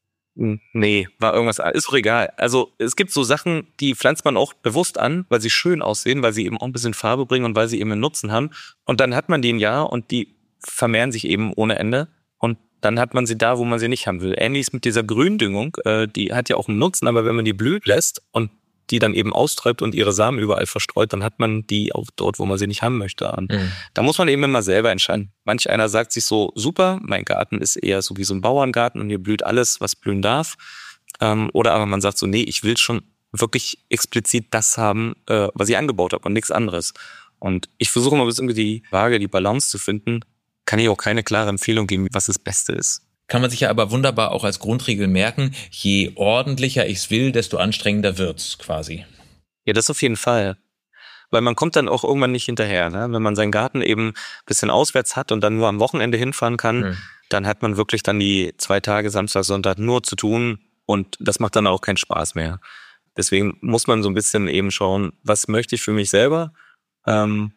[SPEAKER 3] nee, war irgendwas, ist auch egal. Also es gibt so Sachen, die pflanzt man auch bewusst an, weil sie schön aussehen, weil sie eben auch ein bisschen Farbe bringen und weil sie eben einen Nutzen haben. Und dann hat man die ein Jahr und die vermehren sich eben ohne Ende. Und dann hat man sie da, wo man sie nicht haben will. Ähnlich mit dieser Gründüngung, äh, die hat ja auch einen Nutzen, aber wenn man die blühen lässt und die dann eben austreibt und ihre Samen überall verstreut, dann hat man die auch dort, wo man sie nicht haben möchte. An. Mhm. Da muss man eben immer selber entscheiden. Manch einer sagt sich so, super, mein Garten ist eher so wie so ein Bauerngarten und hier blüht alles, was blühen darf. Ähm, oder aber man sagt so, nee, ich will schon wirklich explizit das haben, äh, was ich angebaut habe und nichts anderes. Und ich versuche mal bis irgendwie die Waage, die Balance zu finden. Kann ich auch keine klare Empfehlung geben, was das Beste ist.
[SPEAKER 1] Kann man sich ja aber wunderbar auch als Grundregel merken, je ordentlicher ich's will, desto anstrengender wird's quasi.
[SPEAKER 3] Ja, das auf jeden Fall. Weil man kommt dann auch irgendwann nicht hinterher. Ne? Wenn man seinen Garten eben ein bisschen auswärts hat und dann nur am Wochenende hinfahren kann, hm. dann hat man wirklich dann die zwei Tage, Samstag, Sonntag nur zu tun und das macht dann auch keinen Spaß mehr. Deswegen muss man so ein bisschen eben schauen, was möchte ich für mich selber ähm,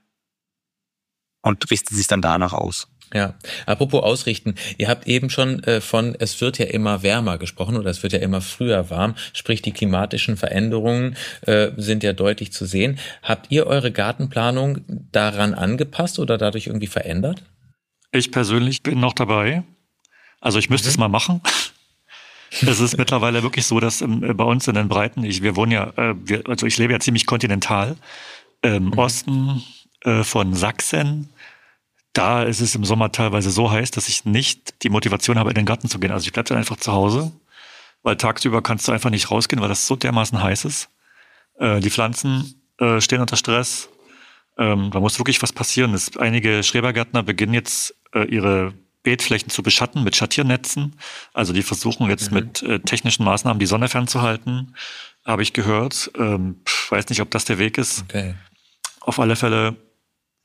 [SPEAKER 3] und richtet sich dann danach aus.
[SPEAKER 1] Ja, apropos ausrichten, ihr habt eben schon äh, von es wird ja immer wärmer gesprochen oder es wird ja immer früher warm, sprich die klimatischen Veränderungen äh, sind ja deutlich zu sehen. Habt ihr eure Gartenplanung daran angepasst oder dadurch irgendwie verändert?
[SPEAKER 2] Ich persönlich bin noch dabei. Also ich müsste mhm. es mal machen. Es ist mittlerweile wirklich so, dass ähm, bei uns in den Breiten, ich, wir wohnen ja, äh, wir, also ich lebe ja ziemlich kontinental, im mhm. Osten äh, von Sachsen. Da ist es im Sommer teilweise so heiß, dass ich nicht die Motivation habe, in den Garten zu gehen. Also ich bleibe dann einfach zu Hause, weil tagsüber kannst du einfach nicht rausgehen, weil das so dermaßen heiß ist. Äh, die Pflanzen äh, stehen unter Stress. Ähm, da muss wirklich was passieren. Es, einige Schrebergärtner beginnen jetzt äh, ihre Beetflächen zu beschatten mit Schattiernetzen. Also die versuchen jetzt mhm. mit äh, technischen Maßnahmen die Sonne fernzuhalten, habe ich gehört. Ähm, pf, weiß nicht, ob das der Weg ist.
[SPEAKER 1] Okay.
[SPEAKER 2] Auf alle Fälle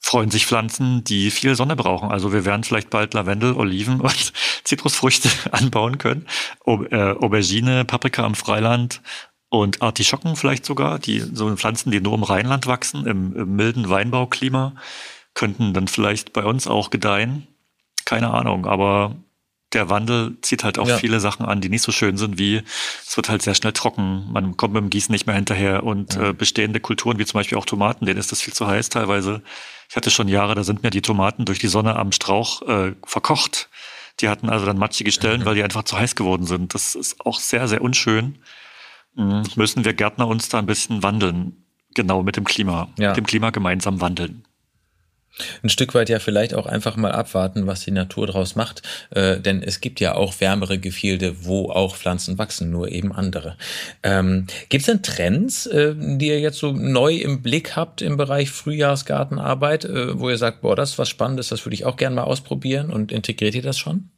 [SPEAKER 2] freuen sich Pflanzen, die viel Sonne brauchen. Also wir werden vielleicht bald Lavendel, Oliven und Zitrusfrüchte anbauen können. Au- äh, Aubergine, Paprika im Freiland und Artischocken vielleicht sogar. Die so Pflanzen, die nur im Rheinland wachsen, im, im milden Weinbauklima, könnten dann vielleicht bei uns auch gedeihen. Keine Ahnung, aber der Wandel zieht halt auch
[SPEAKER 1] Ja.
[SPEAKER 2] viele Sachen an, die nicht so schön sind, wie es wird halt sehr schnell trocken, man kommt mit dem Gießen nicht mehr hinterher und
[SPEAKER 1] Ja.
[SPEAKER 2] äh, bestehende Kulturen, wie zum Beispiel auch Tomaten, denen ist das viel zu heiß teilweise. Ich hatte schon Jahre, da sind mir die Tomaten durch die Sonne am Strauch äh, verkocht. Die hatten also dann matschige Stellen,
[SPEAKER 1] Mhm.
[SPEAKER 2] weil die einfach zu heiß geworden sind. Das ist auch sehr, sehr unschön. Mhm. Müssen wir Gärtner uns da ein bisschen wandeln, genau mit dem Klima,
[SPEAKER 1] Ja.
[SPEAKER 2] mit dem Klima gemeinsam wandeln.
[SPEAKER 1] Ein Stück weit ja vielleicht auch einfach mal abwarten, was die Natur draus macht, äh, denn es gibt ja auch wärmere Gefilde, wo auch Pflanzen wachsen, nur eben andere. Ähm, Gibt es denn Trends, äh, die ihr jetzt so neu im Blick habt im Bereich Frühjahrsgartenarbeit, äh, wo ihr sagt, boah, das ist was Spannendes, das würde ich auch gerne mal ausprobieren, und integriert ihr das schon?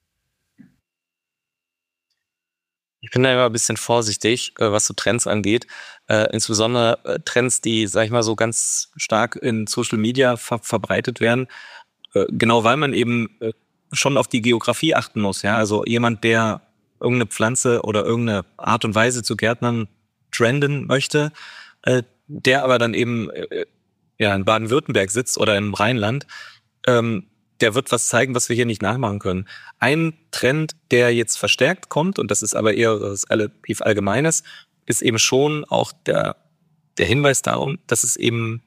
[SPEAKER 3] Ich bin da immer ein bisschen vorsichtig, äh, was so Trends angeht. Äh, insbesondere äh, Trends, die, sag ich mal, so ganz stark in Social Media ver verbreitet werden. Äh, genau, weil man eben äh, schon auf die Geografie achten muss. Ja, also jemand, der irgendeine Pflanze oder irgendeine Art und Weise zu Gärtnern trenden möchte, äh, der aber dann eben äh, ja in Baden-Württemberg sitzt oder im Rheinland, ähm, der wird was zeigen, was wir hier nicht nachmachen können. Ein Trend, der jetzt verstärkt kommt, und das ist aber eher was relativ Allgemeines, ist eben schon auch der, der Hinweis darum, dass es eben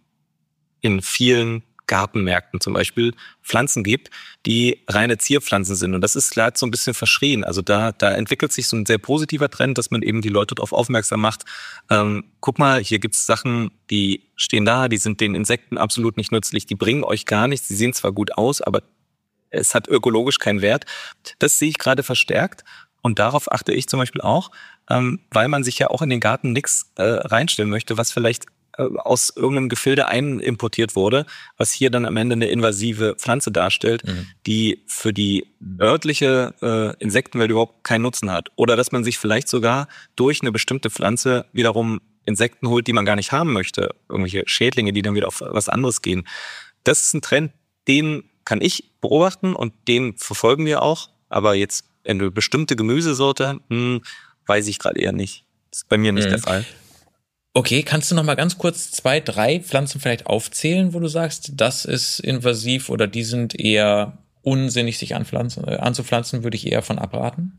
[SPEAKER 3] in vielen Gartenmärkten zum Beispiel Pflanzen gibt, die reine Zierpflanzen sind. Und das ist klar so ein bisschen verschrien. Also da, da entwickelt sich so ein sehr positiver Trend, dass man eben die Leute darauf aufmerksam macht. Ähm, guck mal, hier gibt's Sachen, die stehen da, die sind den Insekten absolut nicht nützlich, die bringen euch gar nichts, die sehen zwar gut aus, aber es hat ökologisch keinen Wert. Das sehe ich gerade verstärkt. Und darauf achte ich zum Beispiel auch, ähm, weil man sich ja auch in den Garten nichts äh, reinstellen möchte, was vielleicht äh, aus irgendeinem Gefilde einimportiert wurde, was hier dann am Ende eine invasive Pflanze darstellt,
[SPEAKER 1] Mhm.
[SPEAKER 3] die für die örtliche äh, Insektenwelt überhaupt keinen Nutzen hat. Oder dass man sich vielleicht sogar durch eine bestimmte Pflanze wiederum Insekten holt, die man gar nicht haben möchte. Irgendwelche Schädlinge, die dann wieder auf was anderes gehen. Das ist ein Trend, den kann ich beobachten und den verfolgen wir auch. Aber jetzt eine bestimmte Gemüsesorte, hm, weiß ich gerade eher nicht. Ist bei mir nicht
[SPEAKER 1] Mhm.
[SPEAKER 3] der Fall.
[SPEAKER 1] Okay, kannst du noch mal ganz kurz zwei, drei Pflanzen vielleicht aufzählen, wo du sagst, das ist invasiv oder die sind eher unsinnig, sich anpflanzen, äh, anzupflanzen, würde ich eher von abraten?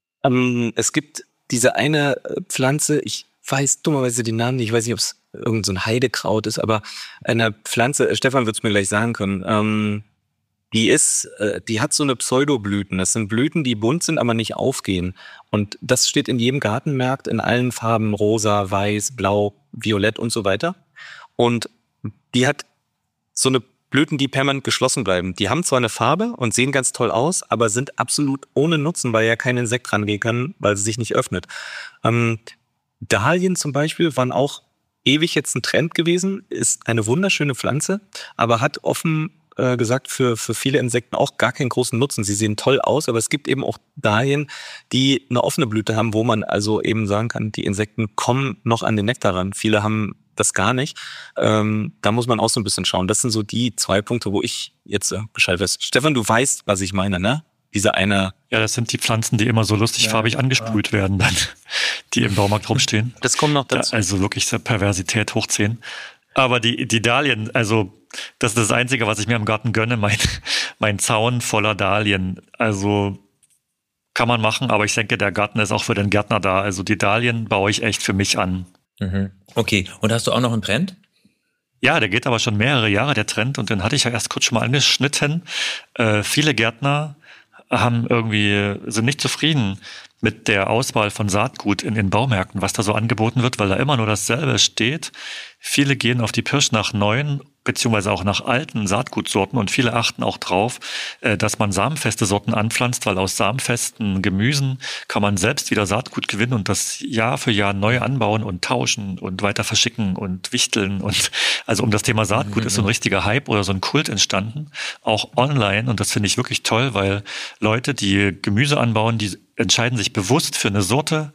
[SPEAKER 3] Ähm, es gibt diese eine äh, Pflanze, ich weiß dummerweise den Namen nicht, ich weiß nicht, ob es irgend so ein Heidekraut ist, aber eine Pflanze, äh, Stefan wird es mir gleich sagen können, ähm, die ist, äh, die hat so eine Pseudoblüten. Das sind Blüten, die bunt sind, aber nicht aufgehen. Und das steht in jedem Gartenmarkt in allen Farben, rosa, weiß, blau, violett und so weiter. Und die hat so eine Blüten, die permanent geschlossen bleiben. Die haben zwar eine Farbe und sehen ganz toll aus, aber sind absolut ohne Nutzen, weil ja kein Insekt rangehen kann, weil sie sich nicht öffnet. Ähm, Dahlien zum Beispiel waren auch ewig jetzt ein Trend gewesen, ist eine wunderschöne Pflanze, aber hat offen äh, gesagt für, für viele Insekten auch gar keinen großen Nutzen. Sie sehen toll aus, aber es gibt eben auch Dahlien, die eine offene Blüte haben, wo man also eben sagen kann, die Insekten kommen noch an den Nektar ran. Viele haben das gar nicht. Ähm, da muss man auch so ein bisschen schauen. Das sind so die zwei Punkte, wo ich jetzt äh, Bescheid weiß. Stefan, du weißt, was ich meine, ne? Diese eine.
[SPEAKER 2] Ja, das sind die Pflanzen, die immer so lustig
[SPEAKER 1] Ja,
[SPEAKER 2] farbig angesprüht werden dann, die im Baumarkt rumstehen.
[SPEAKER 3] Das kommt noch
[SPEAKER 2] Da,
[SPEAKER 3] dazu.
[SPEAKER 2] also wirklich sehr Perversität hoch zehn. Aber die, die Dahlien, also das ist das Einzige, was ich mir im Garten gönne, mein, mein Zaun voller Dahlien. Also kann man machen, aber ich denke, der Garten ist auch für den Gärtner da. Also die Dahlien baue ich echt für mich an.
[SPEAKER 1] Mhm. Okay, und hast du auch noch einen Trend?
[SPEAKER 2] Ja, der geht aber schon mehrere Jahre, der Trend, und den hatte ich ja erst kurz schon mal angeschnitten. Äh, viele Gärtner haben irgendwie, sind nicht zufrieden mit der Auswahl von Saatgut in den Baumärkten, was da so angeboten wird, weil da immer nur dasselbe steht. Viele gehen auf die Pirsch nach neuen beziehungsweise auch nach alten Saatgutsorten, und viele achten auch drauf, dass man samenfeste Sorten anpflanzt, weil aus samenfesten Gemüsen kann man selbst wieder Saatgut gewinnen und das Jahr für Jahr neu anbauen und tauschen und weiter verschicken und wichteln. Und also um das Thema Saatgut mhm. ist so ein richtiger Hype oder so ein Kult entstanden, auch online, und das finde ich wirklich toll, weil Leute, die Gemüse anbauen, die entscheiden sich bewusst für eine Sorte,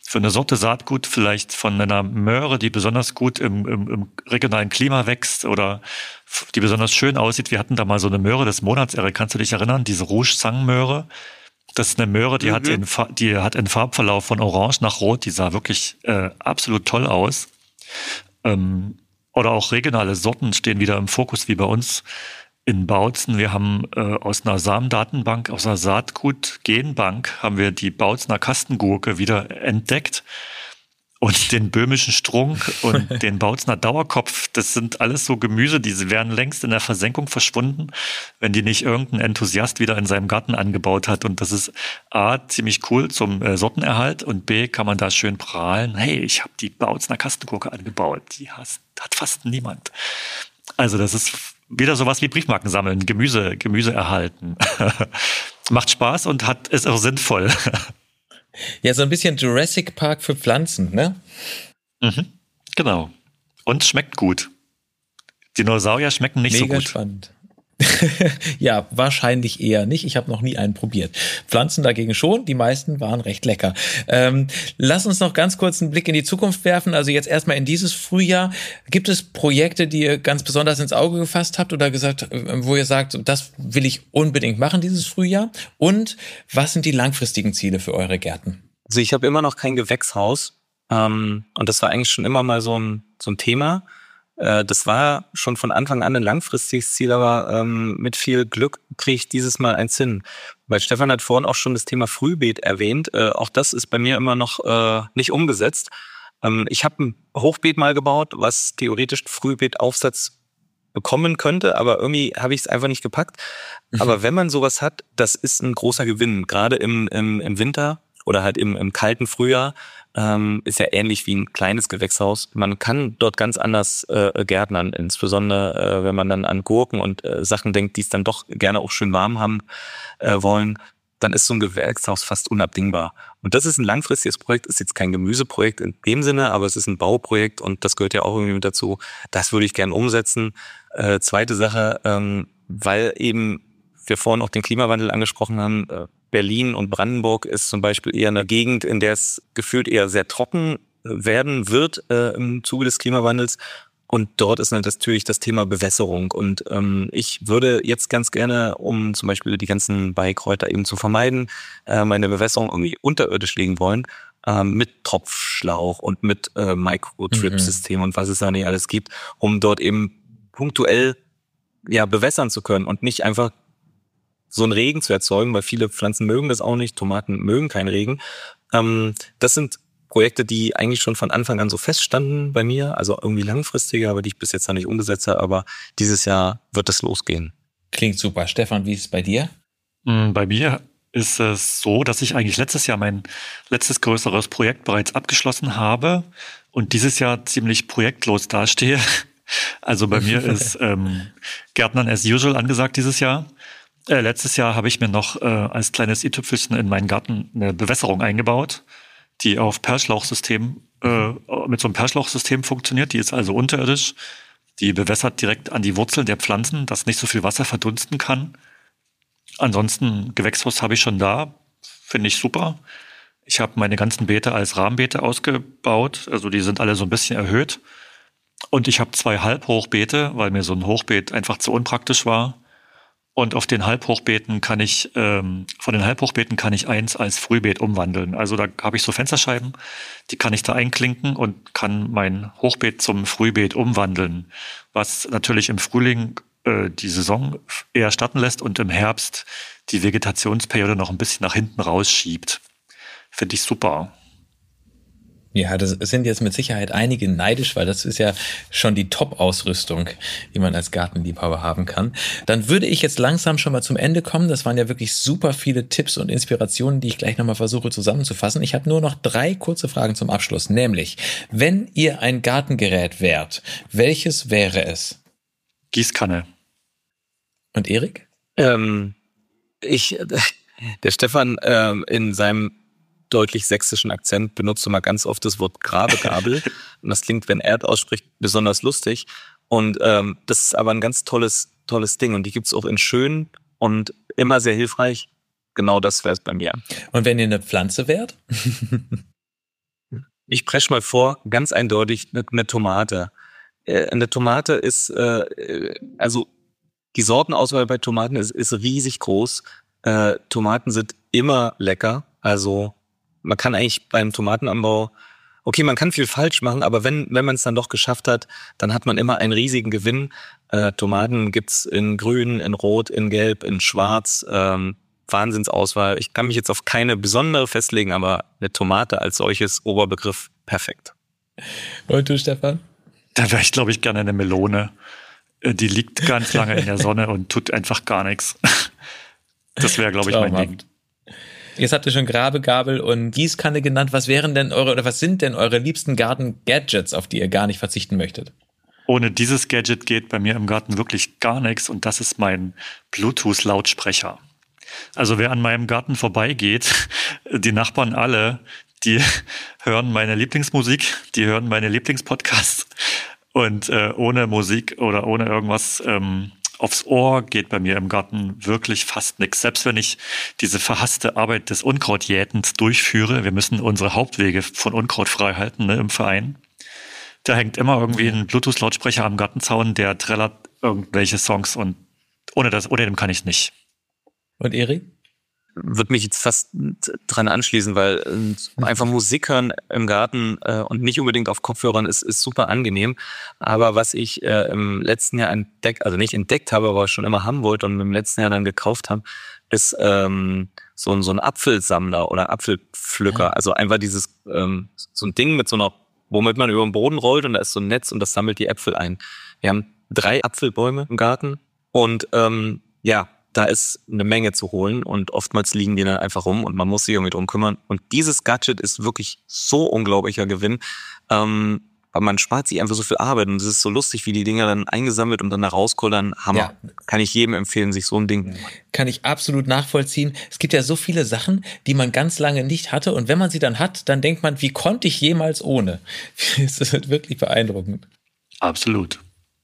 [SPEAKER 2] für eine Sorte Saatgut vielleicht von einer Möhre, die besonders gut im, im, im regionalen Klima wächst oder die besonders schön aussieht. Wir hatten da mal so eine Möhre des Monats, Erik, kannst du dich erinnern? Diese Rouge-Sang-Möhre. Das ist eine Möhre, die, mhm. hat in, die hat einen Farbverlauf von Orange nach Rot. Die sah wirklich äh, absolut toll aus. Ähm, oder auch regionale Sorten stehen wieder im Fokus, wie bei uns in Bautzen. Wir haben äh, aus einer Samendatenbank, aus einer Saatgut-Genbank, haben wir die Bautzener Kastengurke wieder entdeckt. Und den böhmischen Strunk und den Bautzener Dauerkopf, das sind alles so Gemüse, die wären längst in der Versenkung verschwunden, wenn die nicht irgendein Enthusiast wieder in seinem Garten angebaut hat. Und das ist A, ziemlich cool zum äh, Sortenerhalt und B, kann man da schön prahlen. Hey, ich habe die Bautzener Kastengurke angebaut. Die has, hat fast niemand. Also das ist wieder sowas wie Briefmarken sammeln, Gemüse, Gemüse erhalten. Macht Spaß und hat ist auch sinnvoll.
[SPEAKER 1] Ja, so ein bisschen Jurassic Park für Pflanzen, ne?
[SPEAKER 2] Mhm, genau. Und schmeckt gut. Dinosaurier schmecken nicht
[SPEAKER 1] Mega
[SPEAKER 2] so gut.
[SPEAKER 1] Mega spannend. Ja, wahrscheinlich eher nicht. Ich habe noch nie einen probiert. Pflanzen dagegen schon. Die meisten waren recht lecker. Ähm, lass uns noch ganz kurz einen Blick in die Zukunft werfen. Also jetzt erstmal in dieses Frühjahr. Gibt es Projekte, die ihr ganz besonders ins Auge gefasst habt oder gesagt, wo ihr sagt, das will ich unbedingt machen dieses Frühjahr? Und was sind die langfristigen Ziele für eure Gärten?
[SPEAKER 3] Also ich habe immer noch kein Gewächshaus. Ähm, und das war eigentlich schon immer mal so ein, so ein Thema. Das war schon von Anfang an ein langfristiges Ziel, aber ähm, mit viel Glück kriege ich dieses Mal eins hin. Weil Stefan hat vorhin auch schon das Thema Frühbeet erwähnt. Äh, auch das ist bei mir immer noch äh, nicht umgesetzt. Ähm, ich habe ein Hochbeet mal gebaut, was theoretisch Frühbeetaufsatz bekommen könnte, aber irgendwie habe ich es einfach nicht gepackt. Mhm. Aber wenn man sowas hat, das ist ein großer Gewinn, gerade im, im, im Winter oder halt im, im kalten Frühjahr. Ähm, ist ja ähnlich wie ein kleines Gewächshaus. Man kann dort ganz anders äh, gärtnern, insbesondere äh, wenn man dann an Gurken und äh, Sachen denkt, die es dann doch gerne auch schön warm haben äh, wollen, dann ist so ein Gewächshaus fast unabdingbar. Und das ist ein langfristiges Projekt, ist jetzt kein Gemüseprojekt in dem Sinne, aber es ist ein Bauprojekt und das gehört ja auch irgendwie mit dazu. Das würde ich gerne umsetzen. Äh, zweite Sache, ähm, weil eben wir vorhin auch den Klimawandel angesprochen haben, äh, Berlin und Brandenburg ist zum Beispiel eher eine Gegend, in der es gefühlt eher sehr trocken werden wird äh, im Zuge des Klimawandels. Und dort ist natürlich das Thema Bewässerung. Und ähm, ich würde jetzt ganz gerne, um zum Beispiel die ganzen Beikräuter eben zu vermeiden, äh, meine Bewässerung irgendwie unterirdisch legen wollen, äh, mit Tropfschlauch und mit äh, Microtrip-System mhm. und was es da nicht alles gibt, um dort eben punktuell ja bewässern zu können und nicht einfach so einen Regen zu erzeugen, weil viele Pflanzen mögen das auch nicht, Tomaten mögen keinen Regen. Ähm, das sind Projekte, die eigentlich schon von Anfang an so feststanden bei mir, also irgendwie langfristiger, aber die ich bis jetzt noch nicht umgesetzt habe, aber dieses Jahr wird es losgehen.
[SPEAKER 1] Klingt super. Stefan, wie ist es bei dir?
[SPEAKER 2] Bei mir ist es so, dass ich eigentlich letztes Jahr mein letztes größeres Projekt bereits abgeschlossen habe und dieses Jahr ziemlich projektlos dastehe. Also bei mir ist ähm, Gärtnern as usual angesagt dieses Jahr. Äh, letztes Jahr habe ich mir noch äh, als kleines i-Tüpfelchen in meinen Garten eine Bewässerung eingebaut, die auf Perlschlauchsystem, äh, mit so einem Perlschlauchsystem funktioniert. Die ist also unterirdisch. Die bewässert direkt an die Wurzeln der Pflanzen, dass nicht so viel Wasser verdunsten kann. Ansonsten Gewächshaus habe ich schon da. Finde ich super. Ich habe meine ganzen Beete als Rahmenbeete ausgebaut. Also die sind alle so ein bisschen erhöht. Und ich habe zwei Halbhochbeete, weil mir so ein Hochbeet einfach zu unpraktisch war. Und auf den Halbhochbeeten kann ich, ähm, von den Halbhochbeeten kann ich eins als Frühbeet umwandeln. Also da habe ich so Fensterscheiben, die kann ich da einklinken und kann mein Hochbeet zum Frühbeet umwandeln. Was natürlich im Frühling äh, die Saison eher starten lässt und im Herbst die Vegetationsperiode noch ein bisschen nach hinten rausschiebt. Finde ich super.
[SPEAKER 1] Ja, das sind jetzt mit Sicherheit einige neidisch, weil das ist ja schon die Top-Ausrüstung, die man als Gartenliebhaber haben kann. Dann würde ich jetzt langsam schon mal zum Ende kommen. Das waren ja wirklich super viele Tipps und Inspirationen, die ich gleich nochmal versuche zusammenzufassen. Ich habe nur noch drei kurze Fragen zum Abschluss. Nämlich, wenn ihr ein Gartengerät wärt, welches wäre es?
[SPEAKER 2] Gießkanne.
[SPEAKER 1] Und Erik?
[SPEAKER 3] Ähm, ich, der Stefan ähm, in seinem deutlich sächsischen Akzent benutzt immer ganz oft das Wort Grabegabel. Und das klingt, wenn er es ausspricht, besonders lustig. Und ähm, das ist aber ein ganz tolles, tolles Ding. Und die gibt's auch in schön und immer sehr hilfreich. Genau das wäre es bei mir.
[SPEAKER 1] Und wenn ihr eine Pflanze wärt?
[SPEAKER 3] Ich presche mal vor, ganz eindeutig eine, eine Tomate. Äh, eine Tomate ist, äh, also die Sortenauswahl bei Tomaten ist, ist riesig groß. Äh, Tomaten sind immer lecker. Also man kann eigentlich beim Tomatenanbau, okay, man kann viel falsch machen, aber wenn wenn man es dann doch geschafft hat, dann hat man immer einen riesigen Gewinn. Äh, Tomaten gibt's in Grün, in Rot, in Gelb, in Schwarz. Ähm, Wahnsinnsauswahl. Ich kann mich jetzt auf keine besondere festlegen, aber eine Tomate als solches Oberbegriff perfekt.
[SPEAKER 1] Und du, Stefan?
[SPEAKER 2] Da wäre ich, glaube ich, gerne eine Melone. Die liegt ganz lange in der Sonne und tut einfach gar nichts. Das wäre, glaube ich, mein Ding.
[SPEAKER 1] Jetzt habt ihr schon Grabegabel und Gießkanne genannt. Was wären denn eure, oder was sind denn eure liebsten Garten-Gadgets, auf die ihr gar nicht verzichten möchtet?
[SPEAKER 2] Ohne dieses Gadget geht bei mir im Garten wirklich gar nichts und das ist mein Bluetooth-Lautsprecher. Also wer an meinem Garten vorbeigeht, die Nachbarn alle, die hören meine Lieblingsmusik, die hören meine Lieblingspodcasts und äh, ohne Musik oder ohne irgendwas ähm, aufs Ohr geht bei mir im Garten wirklich fast nichts. Selbst wenn ich diese verhasste Arbeit des Unkrautjätens durchführe, wir müssen unsere Hauptwege von Unkraut frei halten, ne, im Verein. Da hängt immer irgendwie ein Bluetooth-Lautsprecher am Gartenzaun, der trällert irgendwelche Songs und ohne das, ohne dem kann ich nicht.
[SPEAKER 1] Und Erik?
[SPEAKER 3] Würde mich jetzt fast dran anschließen, weil äh, einfach Musik hören im Garten äh, und nicht unbedingt auf Kopfhörern ist, ist super angenehm. Aber was ich äh, im letzten Jahr entdeckt, also nicht entdeckt habe, aber schon immer haben wollte und im letzten Jahr dann gekauft habe, ist ähm, so, ein, so ein Apfelsammler oder Apfelpflücker. Ja. Also einfach dieses, ähm, so ein Ding mit so einer, womit man über den Boden rollt und da ist so ein Netz und das sammelt die Äpfel ein. Wir haben drei Apfelbäume im Garten und ähm, ja, da ist eine Menge zu holen und oftmals liegen die dann einfach rum und man muss sich irgendwie drum kümmern. Und dieses Gadget ist wirklich so unglaublicher Gewinn, ähm, weil man spart sich einfach so viel Arbeit und es ist so lustig, wie die Dinger dann eingesammelt und dann da rauskullern. Hammer. Ja. Kann ich jedem empfehlen, sich so ein Ding.
[SPEAKER 1] Kann ich absolut nachvollziehen. Es gibt ja so viele Sachen, die man ganz lange nicht hatte und wenn man sie dann hat, dann denkt man, wie konnte ich jemals ohne? Das ist wirklich beeindruckend.
[SPEAKER 2] Absolut.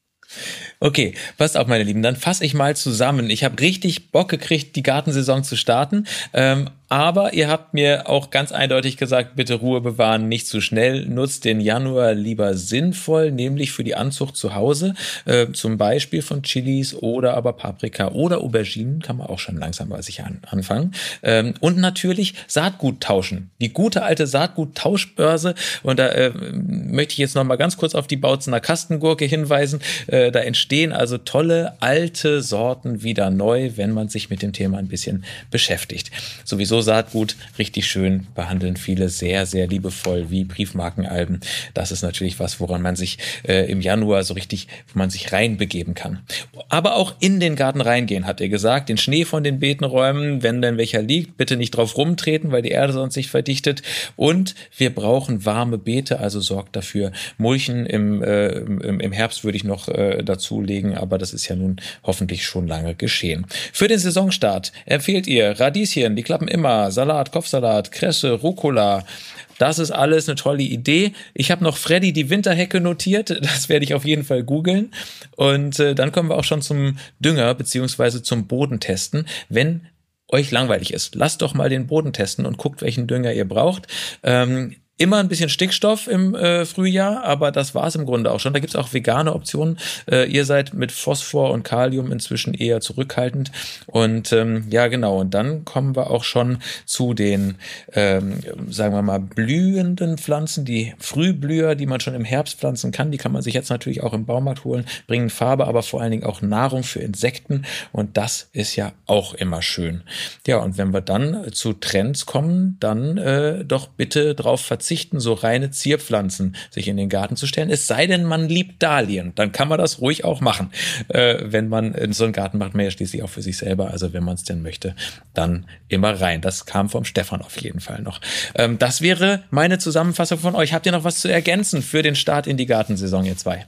[SPEAKER 1] Okay, passt auf, meine Lieben, dann fasse ich mal zusammen. Ich habe richtig Bock gekriegt, die Gartensaison zu starten, ähm, aber ihr habt mir auch ganz eindeutig gesagt, bitte Ruhe bewahren, nicht zu schnell, nutzt den Januar lieber sinnvoll, nämlich für die Anzucht zu Hause, äh, zum Beispiel von Chilis oder aber Paprika oder Auberginen, kann man auch schon langsam bei sich an, anfangen. Ähm, und natürlich Saatgut tauschen, die gute alte Saatgut-Tauschbörse und da äh, möchte ich jetzt nochmal ganz kurz auf die Bautzener Kastengurke hinweisen, äh, da entstehen also tolle alte Sorten wieder neu, wenn man sich mit dem Thema ein bisschen beschäftigt. Sowieso Saatgut richtig schön, behandeln viele sehr, sehr liebevoll wie Briefmarkenalben. Das ist natürlich was, woran man sich äh, im Januar so richtig, wo man sich reinbegeben kann. Aber auch in den Garten reingehen, hat er gesagt, den Schnee von den Beeten räumen, wenn denn welcher liegt, bitte nicht drauf rumtreten, weil die Erde sonst sich verdichtet. Und wir brauchen warme Beete, also sorgt dafür. Mulchen im, äh, im, im Herbst würde ich noch äh, dazulegen, aber das ist ja nun hoffentlich schon lange geschehen. Für den Saisonstart empfehlt ihr Radieschen, die klappen immer, Salat, Kopfsalat, Kresse, Rucola. Das ist alles eine tolle Idee. Ich habe noch Freddy die Winterhecke notiert. Das werde ich auf jeden Fall googeln. Und äh, dann kommen wir auch schon zum Dünger beziehungsweise zum Bodentesten. Wenn euch langweilig ist, lasst doch mal den Boden testen und guckt, welchen Dünger ihr braucht. Ähm, Immer ein bisschen Stickstoff im äh, Frühjahr, aber das war's im Grunde auch schon. Da gibt's auch vegane Optionen. Äh, ihr seid mit Phosphor und Kalium inzwischen eher zurückhaltend. Und ähm, ja, genau. Und dann kommen wir auch schon zu den, ähm, sagen wir mal, blühenden Pflanzen, die Frühblüher, die man schon im Herbst pflanzen kann. Die kann man sich jetzt natürlich auch im Baumarkt holen, bringen Farbe, aber vor allen Dingen auch Nahrung für Insekten. Und das ist ja auch immer schön. Ja, und wenn wir dann zu Trends kommen, dann äh, doch bitte drauf verzichten, so reine Zierpflanzen sich in den Garten zu stellen. Es sei denn, man liebt Dahlien. Dann kann man das ruhig auch machen. Äh, wenn man in so einen Garten macht, man ja schließlich auch für sich selber. Also wenn man es denn möchte, dann immer rein. Das kam vom Stefan auf jeden Fall noch. Ähm, das wäre meine Zusammenfassung von euch. Habt ihr noch was zu ergänzen für den Start in die Gartensaison, ihr zwei?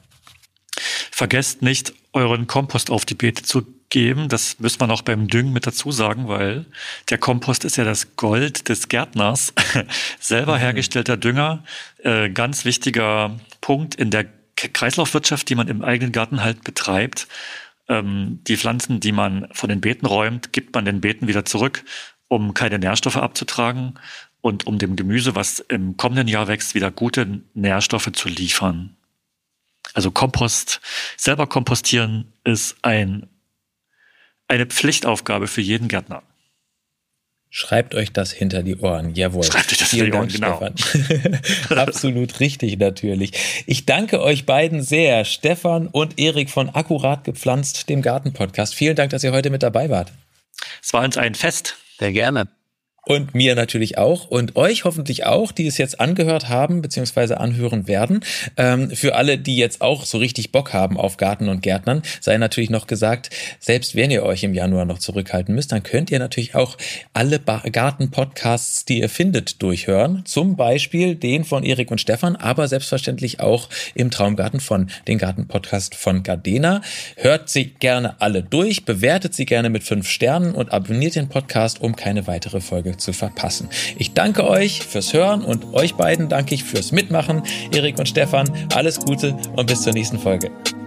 [SPEAKER 2] Vergesst nicht, euren Kompost auf die Beete zu geben. Das müssen wir noch beim Düngen mit dazu sagen, weil der Kompost ist ja das Gold des Gärtners. Selber hergestellter Dünger, äh, ganz wichtiger Punkt in der Kreislaufwirtschaft, die man im eigenen Garten halt betreibt. Ähm, die Pflanzen, die man von den Beeten räumt, gibt man den Beeten wieder zurück, um keine Nährstoffe abzutragen. und um dem Gemüse, was im kommenden Jahr wächst, wieder gute Nährstoffe zu liefern. Also Kompost, selber kompostieren ist ein, eine Pflichtaufgabe für jeden Gärtner.
[SPEAKER 1] Schreibt euch das hinter die Ohren, jawohl.
[SPEAKER 2] Schreibt euch das
[SPEAKER 1] Vielen
[SPEAKER 2] hinter die
[SPEAKER 1] Dank,
[SPEAKER 2] Ohren, genau.
[SPEAKER 1] Stefan. Absolut richtig, natürlich. Ich danke euch beiden sehr, Stefan und Erik von Akkurat gepflanzt, dem Garten-Podcast. Vielen Dank, dass ihr heute mit dabei wart.
[SPEAKER 2] Es war uns ein Fest.
[SPEAKER 3] Sehr gerne.
[SPEAKER 1] Und mir natürlich auch und euch hoffentlich auch, die es jetzt angehört haben bzw. anhören werden. Ähm, für alle, die jetzt auch so richtig Bock haben auf Garten und Gärtnern, sei natürlich noch gesagt, selbst wenn ihr euch im Januar noch zurückhalten müsst, dann könnt ihr natürlich auch alle ba- Garten-Podcasts, die ihr findet, durchhören. Zum Beispiel den von Erik und Stefan, aber selbstverständlich auch im Traumgarten von den Garten-Podcast von Gardena. Hört sie gerne alle durch, bewertet sie gerne mit fünf Sternen und abonniert den Podcast, um keine weitere Folge zu verpassen. Ich danke euch fürs Hören und euch beiden danke ich fürs Mitmachen. Erik und Stefan, alles Gute und bis zur nächsten Folge.